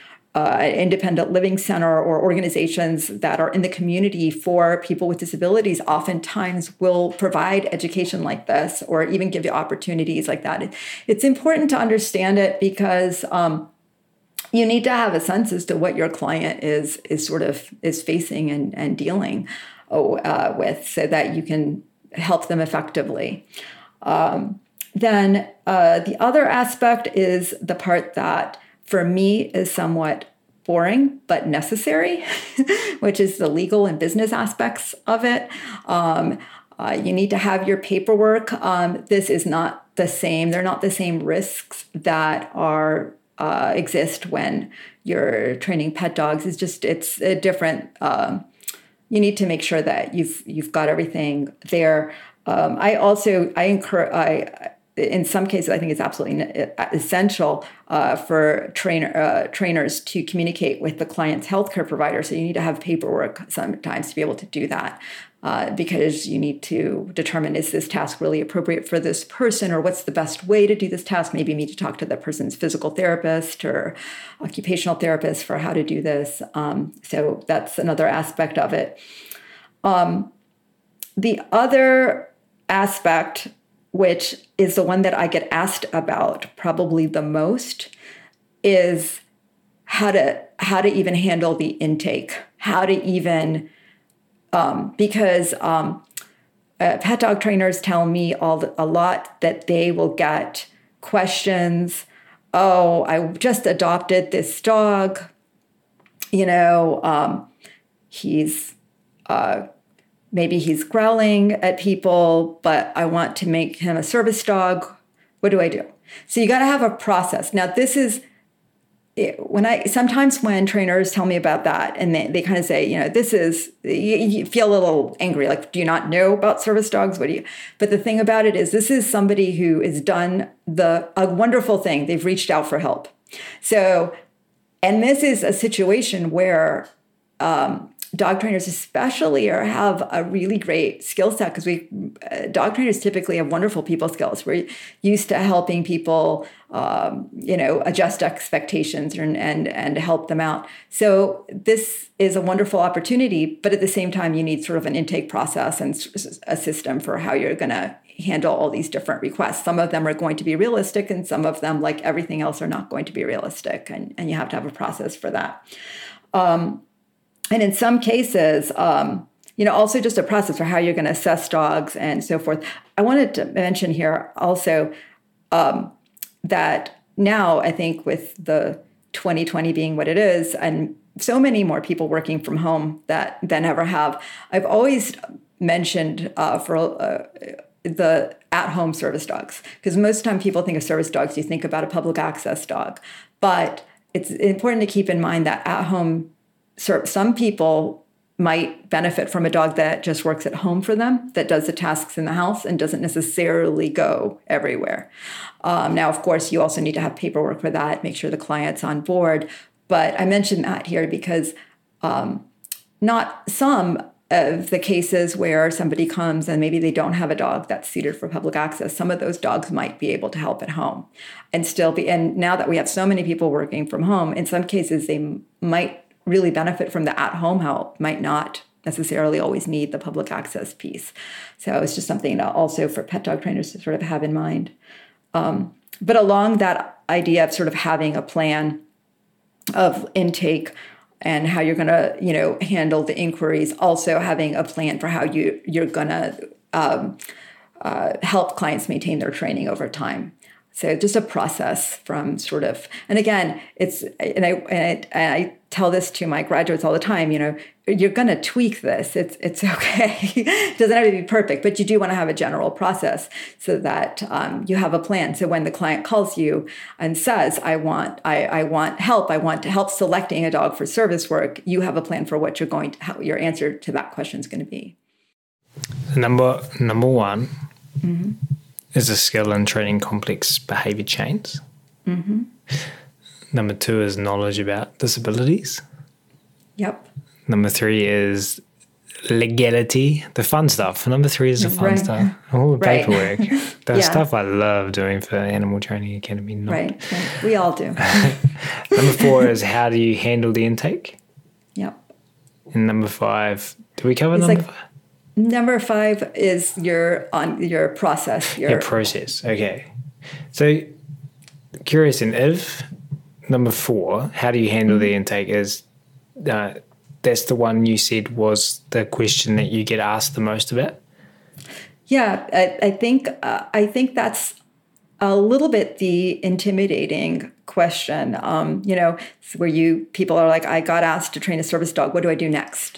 Uh, independent living center or organizations that are in the community for people with disabilities oftentimes will provide education like this, or even give you opportunities like that. It, it's important to understand it, because um, you need to have a sense as to what your client is is sort of is facing and, and dealing uh, with, so that you can help them effectively. Um, then uh, the other aspect is the part that for me is somewhat boring but necessary, which is the legal and business aspects of it. Um, uh, you need to have your paperwork. Um, this is not the same. They're not the same risks that are uh, exist when you're training pet dogs. It's just it's a different. Um, you need to make sure that you've you've got everything there. Um, I also I encourage I. In some cases, I think it's absolutely essential uh, for trainer, uh, trainers to communicate with the client's healthcare provider. So you need to have paperwork sometimes to be able to do that, uh, because you need to determine, is this task really appropriate for this person, or what's the best way to do this task? Maybe you need to talk to the person's physical therapist or occupational therapist for how to do this. Um, so that's another aspect of it. Um, the other aspect, which is the one that I get asked about probably the most, is how to how to even handle the intake, how to even, um, because um, uh, pet dog trainers tell me all the, a lot that they will get questions. Oh, I just adopted this dog. You know, um, he's. Uh, Maybe he's growling at people, but I want to make him a service dog. What do I do? So you got to have a process. Now, this is when I sometimes when trainers tell me about that, and they, they kind of say, you know, this is, you, you feel a little angry. Like, do you not know about service dogs? What do you? But the thing about it is, this is somebody who has done the a wonderful thing. They've reached out for help. So, and this is a situation where, um, dog trainers especially are, have a really great skill set, because we uh, dog trainers typically have wonderful people skills. We're used to helping people, um, you know, adjust expectations and, and and help them out. So this is a wonderful opportunity, but at the same time, you need sort of an intake process and a system for how you're going to handle all these different requests. Some of them are going to be realistic, and some of them, like everything else, are not going to be realistic, and, and you have to have a process for that. Um, And in some cases, um, you know, also just a process for how you're going to assess dogs and so forth. I wanted to mention here also um, that now, I think with the twenty twenty being what it is, and so many more people working from home that than ever have. I've always mentioned uh, for uh, the at-home service dogs, because most of the time people think of service dogs, you think about a public access dog. But it's important to keep in mind that at-home, some people might benefit from a dog that just works at home for them, that does the tasks in the house and doesn't necessarily go everywhere. Um, now, of course, you also need to have paperwork for that, make sure the client's on board. But I mentioned that here because um, not some of the cases where somebody comes and maybe they don't have a dog that's suited for public access, some of those dogs might be able to help at home and still be. And now that we have so many people working from home, in some cases they m- might really benefit from the at-home help, might not necessarily always need the public access piece. So it's just something to also for pet dog trainers to sort of have in mind. Um, but along that idea of sort of having a plan of intake and how you're going to, you know, handle the inquiries, also having a plan for how you, you're going to um, uh, help clients maintain their training over time. So just a process from sort of, and again, it's, and I, and I, and I tell this to my graduates all the time, you know, you're going to tweak this. It's it's okay. It doesn't have to be perfect, but you do want to have a general process so that um, you have a plan. So when the client calls you and says, I want, I, I want help, I want to help selecting a dog for service work, you have a plan for what you're going to, how your answer to that question is going to be. Number, number one, mm-hmm. is a skill in training complex behavior chains. Mm-hmm. Number two is knowledge about disabilities. Yep. Number three is legality, the fun stuff. Number three is the fun right. stuff. All the right. paperwork. The yeah. stuff I love doing for Animal Training Academy. Not. Right. right. We all do. Number four is how do you handle the intake? Yep. And number five, do we cover it's number like, five? Number five is your on your process. Your yeah, process. Okay. So curious, and if number four, how do you handle mm-hmm. the intake is uh, that's the one you said was the question that you get asked the most about? Yeah, I, I think uh, I think that's a little bit the intimidating question. Um, you know, where you people are like, I got asked to train a service dog. What do I do next?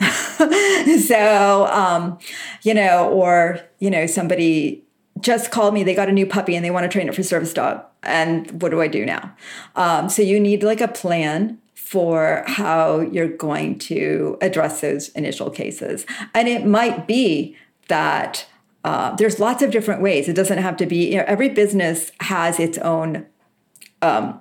so, um, you know, or, you know, somebody just called me, they got a new puppy and they want to train it for service dog. And what do I do now? Um, so you need like a plan for how you're going to address those initial cases. And it might be that uh, there's lots of different ways. It doesn't have to be, you know, every business has its own, um,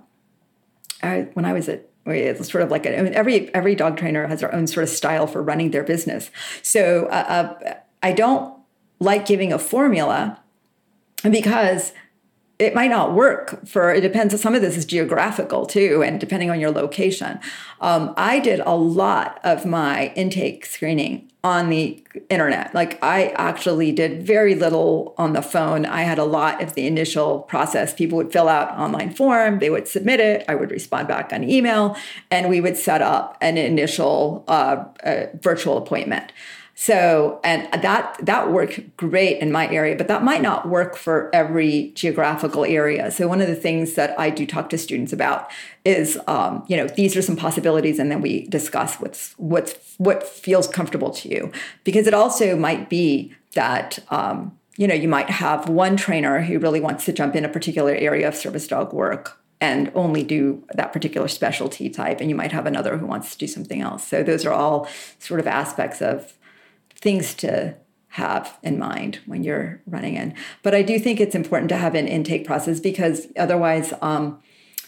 I, when I was at It's sort of like a, I mean, every every dog trainer has their own sort of style for running their business. So uh, uh, I don't like giving a formula because it might not work for, it depends, some of this is geographical too, and depending on your location. Um, I did a lot of my intake screening on the internet. Like I actually did very little on the phone. I had a lot of the initial process. People would fill out online form, they would submit it, I would respond back on email, and we would set up an initial uh, uh, virtual appointment. So, and that that worked great in my area, but that might not work for every geographical area. So one of the things that I do talk to students about is, um, you know, these are some possibilities, and then we discuss what's what's what feels comfortable to you, because it also might be that um, you know, you might have one trainer who really wants to jump in a particular area of service dog work and only do that particular specialty type, and you might have another who wants to do something else. So those are all sort of aspects of things to have in mind when you're running in. But I do think it's important to have an intake process, because otherwise, um,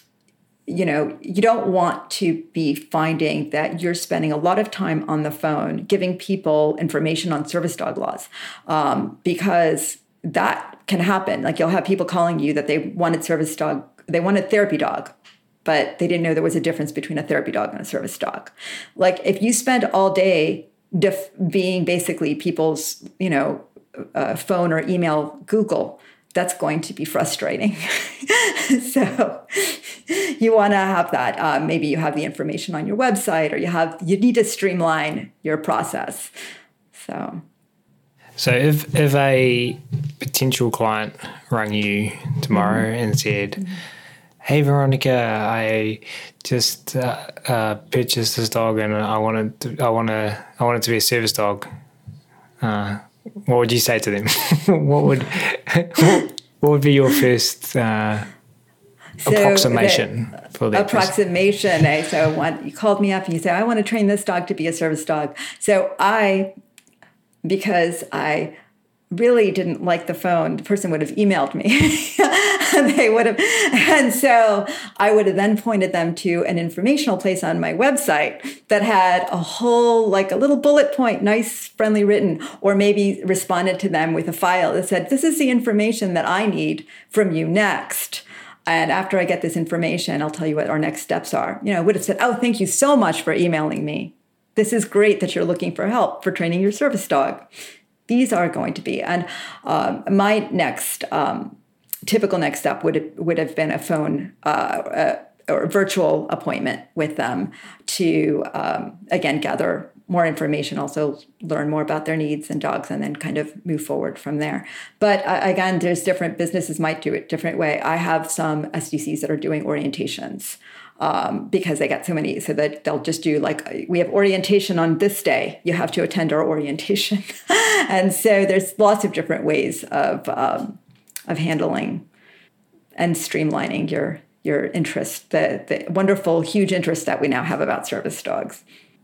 you know, you don't want to be finding that you're spending a lot of time on the phone giving people information on service dog laws, um, because that can happen. Like you'll have people calling you that they wanted service dog, they wanted therapy dog, but they didn't know there was a difference between a therapy dog and a service dog. Like if you spend all day Def- being basically people's, you know, uh, phone or email Google, that's going to be frustrating. So you want to have that. Uh, maybe you have the information on your website, or you have, you need to streamline your process. So, so if if a potential client rang you tomorrow mm-hmm. and said, hey Veronica, I just uh, uh, purchased this dog and I wanted to, I want to I want it to be a service dog. Uh, what would you say to them? what would what would be your first uh, so approximation the, for that? Approximation. I, so one, you called me up and you said, I want to train this dog to be a service dog. So I, because I really didn't like the phone, the person would have emailed me. They would have, and so I would have then pointed them to an informational place on my website that had a whole, like a little bullet point, nice, friendly written, or maybe responded to them with a file that said, this is the information that I need from you next. And after I get this information, I'll tell you what our next steps are. You know, I would have said, oh, thank you so much for emailing me. This is great that you're looking for help for training your service dog. These are going to be, and um, my next um, typical next step would have, would have been a phone uh, uh, or virtual appointment with them to um, again gather more information, also learn more about their needs and dogs, and then kind of move forward from there. But uh, again, there's different businesses might do it different way. I have some S D Cs that are doing orientations. Um, because they got so many, so that they'll just do like, we have orientation on this day, you have to attend our orientation. And so there's lots of different ways of um, of handling and streamlining your your interest, the, the wonderful, huge interest that we now have about service dogs.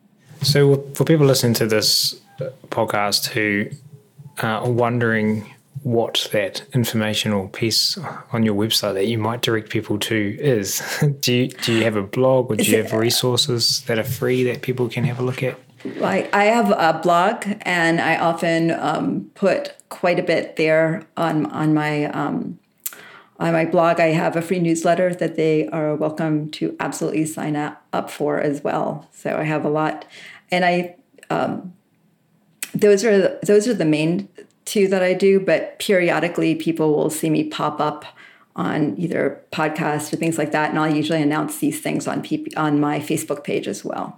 So for people listening to this podcast who are wondering what that informational piece on your website that you might direct people to is. do you do you have a blog, or do you have resources that are free that people can have a look at? I, I have a blog, and I often um, put quite a bit there on on my um, on my blog. I have a free newsletter that they are welcome to absolutely sign up, up for as well. So I have a lot, and I um, those are those are the main two that I do, but periodically people will see me pop up on either podcasts or things like that, and I'll usually announce these things on P- on my Facebook page as well.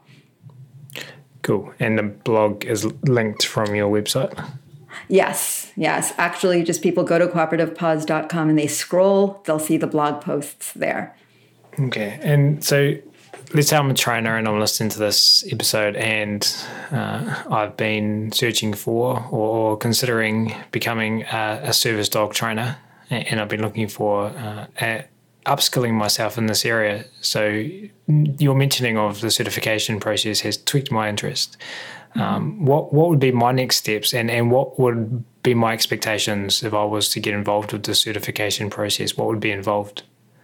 Cool. And the blog is linked from your website? Yes, yes. Actually, just people go to cooperative paws dot com and they scroll, they'll see the blog posts there. Okay. And so let's say I'm a trainer and I'm listening to this episode, and uh, I've been searching for or, or considering becoming a, a service dog trainer, and I've been looking for uh, a, upskilling myself in this area. So your mentioning of the certification process has tweaked my interest. Mm-hmm. Um, what what would be my next steps, and, and what would be my expectations if I was to get involved with the certification process? What would be involved?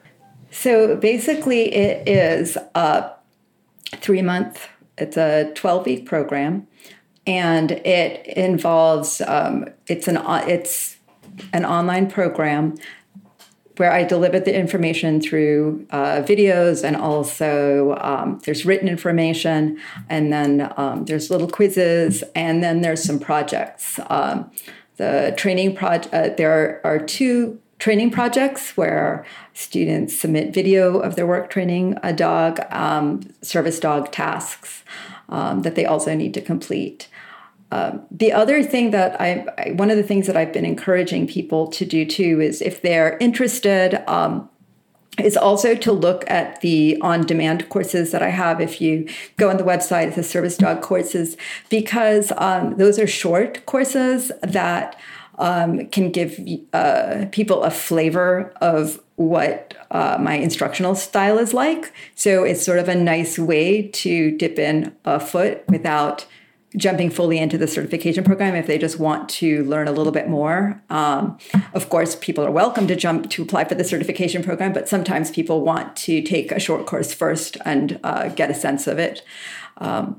So basically it is a three-month, it's a twelve-week program, and it involves, um, it's an it's an online program where I deliver the information through uh, videos, and also um, there's written information, and then um, there's little quizzes, and then there's some projects. Um, the training project, uh, there are two training projects where students submit video of their work training a dog, um, service dog tasks um, that they also need to complete. Um, the other thing that I, I, one of the things that I've been encouraging people to do too is, if they're interested, um, is also to look at the on-demand courses that I have. If you go on the website, it's the Service Dog Courses, because um, those are short courses that um, can give uh, people a flavor of what uh, my instructional style is like. So it's sort of a nice way to dip in a foot without jumping fully into the certification program if they just want to learn a little bit more. Um, of course, people are welcome to jump to apply for the certification program, but sometimes people want to take a short course first and uh, get a sense of it. Um,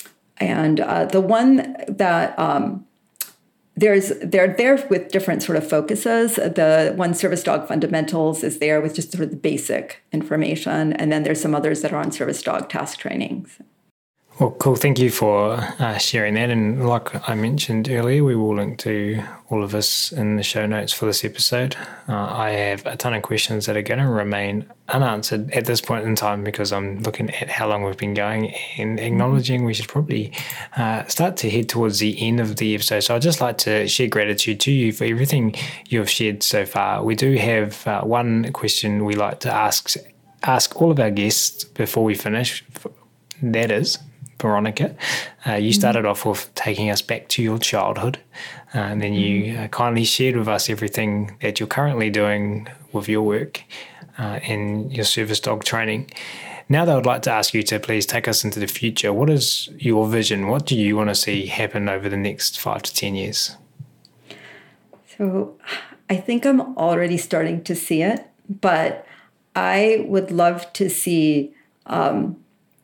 and uh, the one that um, there's they're there with different sort of focuses. The one, Service Dog Fundamentals, is there with just sort of the basic information, and then there's some others that are on service dog task trainings. Well, cool. Thank you for uh, sharing that. And like I mentioned earlier, we will link to all of this in the show notes for this episode. Uh, I have a ton of questions that are going to remain unanswered at this point in time, because I'm looking at how long we've been going and acknowledging we should probably uh, start to head towards the end of the episode. So I'd just like to share gratitude to you for everything you've shared so far. We do have uh, one question we like to ask ask all of our guests before we finish. That is, Veronica, uh, you started mm-hmm. off with taking us back to your childhood, uh, and then you mm-hmm. uh, kindly shared with us everything that you're currently doing with your work uh, and your service dog training. Now that I would like to ask you to please take us into the future. What is your vision? What do you want to see happen over the next five to ten years? So I think I'm already starting to see it, but I would love to see um,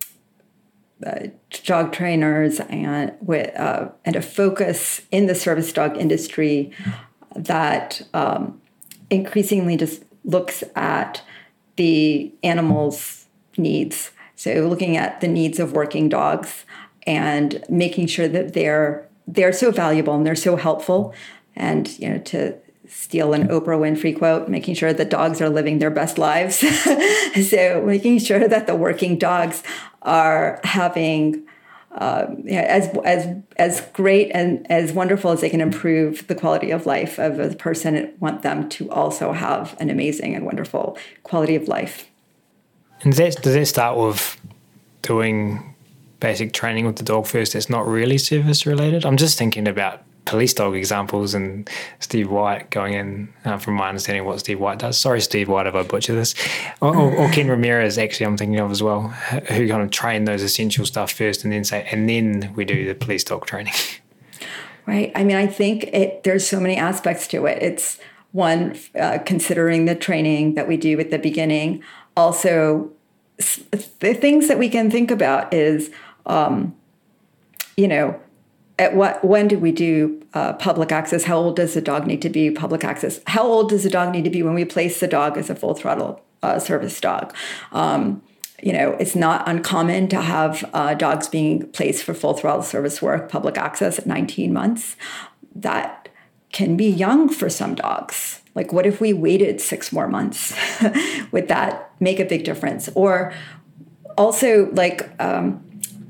uh, dog trainers and with uh, and a focus in the service dog industry that um, increasingly just looks at the animals' needs. So looking at the needs of working dogs and making sure that they're they're so valuable and they're so helpful. And, you know, to steal an Oprah Winfrey quote, making sure that dogs are living their best lives. So making sure that the working dogs are having um, as as as great and as wonderful as they can improve the quality of life of a person, and want them to also have an amazing and wonderful quality of life. And does that, does that start with doing basic training with the dog first that's not really service related? I'm just thinking about police dog examples and Steve White going in, uh, from my understanding, what Steve White does. Sorry, Steve White, if I butcher this. Or, or, or Ken Ramirez, actually, I'm thinking of as well, who kind of train those essential stuff first and then say, and then we do the police dog training. Right. I mean, I think it, there's so many aspects to it. It's one, uh, considering the training that we do at the beginning. Also, the things that we can think about is, um, you know, at what when do we do uh, public access? How old does the dog need to be public access? How old does the dog need to be when we place the dog as a full throttle uh, service dog? Um, you know, it's not uncommon to have uh, dogs being placed for full throttle service work, public access at nineteen months. That can be young for some dogs. Like, what if we waited six more months? Would that make a big difference? Or also, like, um,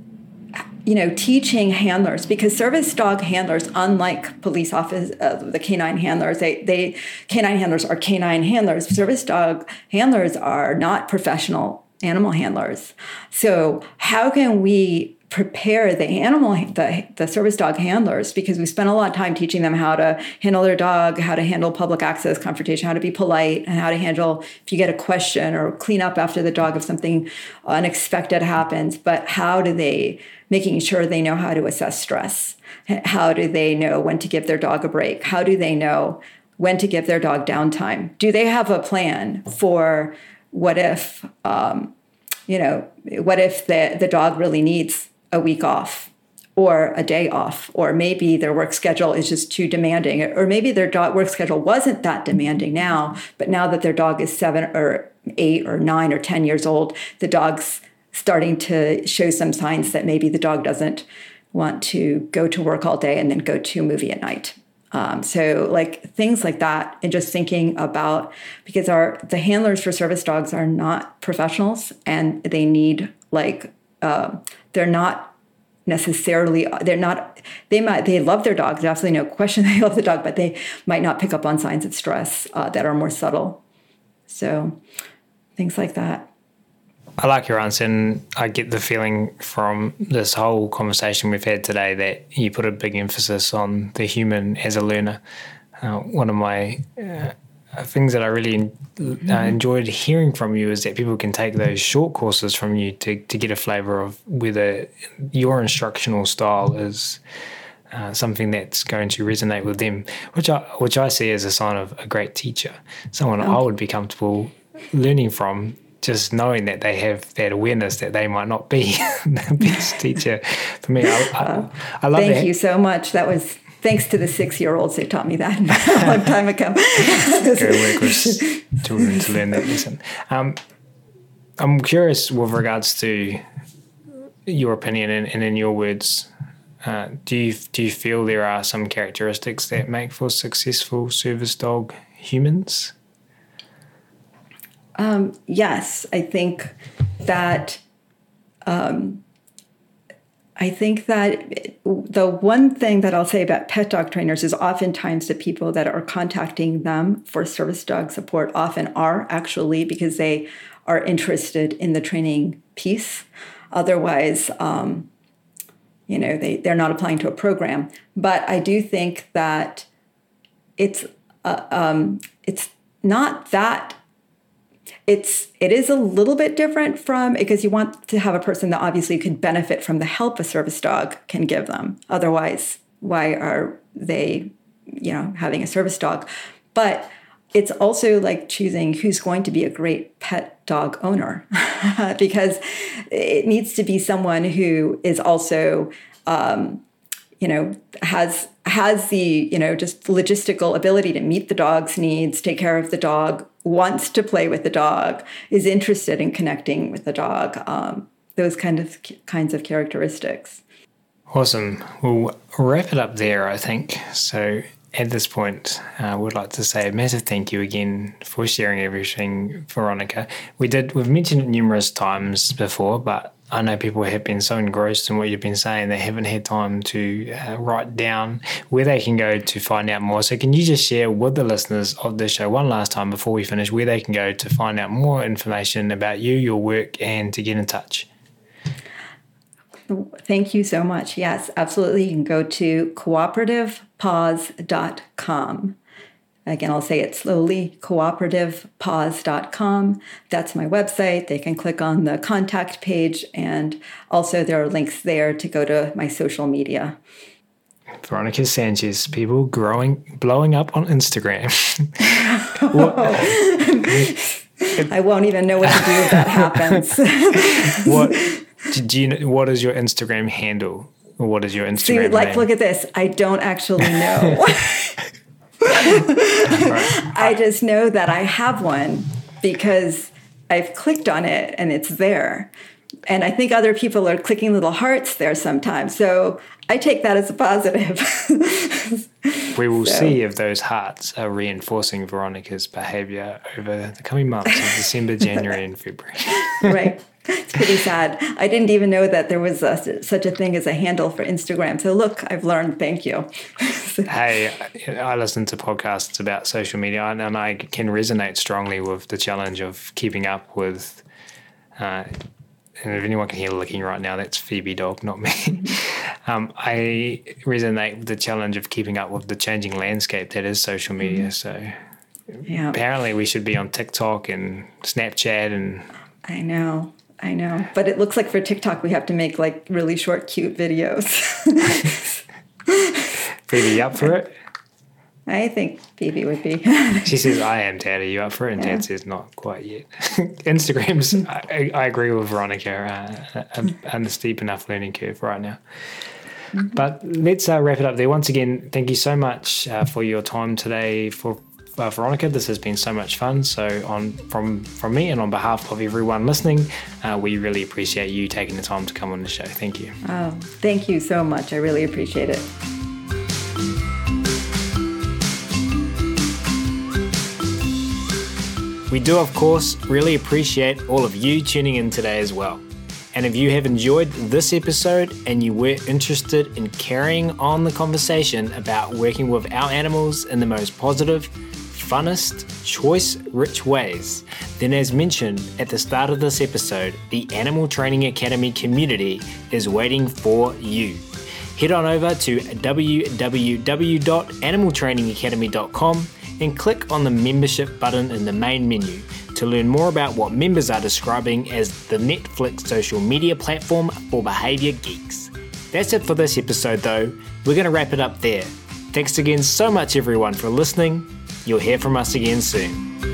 you know, teaching handlers, because service dog handlers, unlike police office, uh, the canine handlers, they, they canine handlers are canine handlers. Service dog handlers are not professional animal handlers. So how can we prepare the animal, the, the service dog handlers, because we spend a lot of time teaching them how to handle their dog, how to handle public access confrontation, how to be polite, and how to handle if you get a question or clean up after the dog if something unexpected happens. But how do they, making sure they know how to assess stress? How do they know when to give their dog a break? How do they know when to give their dog downtime? Do they have a plan for what if, um, you know, what if the, the dog really needs a week off or a day off, or maybe their work schedule is just too demanding, or maybe their dog work schedule wasn't that demanding now, but now that their dog is seven or eight or nine or ten years old, the dog's starting to show some signs that maybe the dog doesn't want to go to work all day and then go to a movie at night. Um, so like things like that, and just thinking about, because our the handlers for service dogs are not professionals, and they need like, uh, they're not necessarily, they're not, they might, they love their dogs, absolutely no question they love the dog, but they might not pick up on signs of stress uh, that are more subtle. So things like that. I like your answer, and I get the feeling from this whole conversation we've had today that you put a big emphasis on the human as a learner. Uh, one of my uh, things that I really uh, enjoyed hearing from you is that people can take those short courses from you to, to get a flavour of whether your instructional style is uh, something that's going to resonate with them, which I, which I see as a sign of a great teacher, someone oh. I would be comfortable learning from, just knowing that they have that awareness that they might not be the best teacher for me. I, I, I love Thank that. you so much. That was thanks to the six-year-olds who taught me that a long time ago. Go work with children to learn that lesson. Um, I'm curious with regards to your opinion and, and in your words, uh, do you do you feel there are some characteristics that make for successful service dog humans? Um, yes, I think that um, I think that the one thing that I'll say about pet dog trainers is oftentimes the people that are contacting them for service dog support often are actually because they are interested in the training piece. Otherwise, um, you know, they, they're not applying to a program. But I do think that it's uh, um, it's not that It's it is a little bit different from, because you want to have a person that obviously could benefit from the help a service dog can give them. Otherwise, why are they, you know, having a service dog? But it's also like choosing who's going to be a great pet dog owner, because it needs to be someone who is also, um, you know, has has the, you know, just logistical ability to meet the dog's needs, take care of the dog, wants to play with the dog, is interested in connecting with the dog, um, those kind of kinds of characteristics. Awesome. We'll wrap it up there, I think. So at this point, I uh, would like to say a massive thank you again for sharing everything, Veronica. We did, we've mentioned it numerous times before, but I know people have been so engrossed in what you've been saying, they haven't had time to uh, write down where they can go to find out more. So can you just share with the listeners of this show one last time before we finish where they can go to find out more information about you, your work, and to get in touch? Thank you so much. Yes, absolutely. You can go to cooperative paws dot com. Again, I'll say it slowly, cooperative paws dot com. That's my website. They can click on the contact page, and also there are links there to go to my social media. Veronica Sanchez, people growing, blowing up on Instagram. I won't even know what to do if that happens. What do you know, what is your Instagram handle? Or what is your Instagram See, like, name? Look at this. I don't actually know. I just know that I have one because I've clicked on it and it's there. And I think other people are clicking little hearts there sometimes. So I take that as a positive. We will so. see if those hearts are reinforcing Veronica's behavior over the coming months of December, January, and February. Right. It's pretty sad. I didn't even know that there was a, such a thing as a handle for Instagram. So look, I've learned. Thank you. Hey, I listen to podcasts about social media, and I can resonate strongly with the challenge of keeping up with, uh, and if anyone can hear licking right now, that's Phoebe dog, not me. um, I resonate with the challenge of keeping up with the changing landscape that is social media. So yeah. Apparently we should be on TikTok and Snapchat and... I know. I know. But it looks like for TikTok, we have to make like really short, cute videos. Phoebe, you up for it? I think Phoebe would be. She says, I am, Dad. Are you up for it? And yeah. Dad says, not quite yet. Instagram's, I, I agree with Veronica, uh, a, a steep enough learning curve right now. Mm-hmm. But let's uh, wrap it up there. Once again, thank you so much uh, for your time today, for Uh, Veronica. This has been so much fun. So on from from me and on behalf of everyone listening, uh, we really appreciate you taking the time to come on the show. Thank you. Oh, thank you so much. I really appreciate it. We do, of course, really appreciate all of you tuning in today as well. And if you have enjoyed this episode and you were interested in carrying on the conversation about working with our animals in the most positive, funnest, choice-rich ways, then as mentioned at the start of this episode, the Animal Training Academy community is waiting for you. Head on over to w w w dot animal training academy dot com and click on the membership button in the main menu to learn more about what members are describing as the Netflix social media platform for behaviour geeks. That's it for this episode though. We're going to wrap it up there. Thanks again so much everyone for listening. You'll hear from us again soon.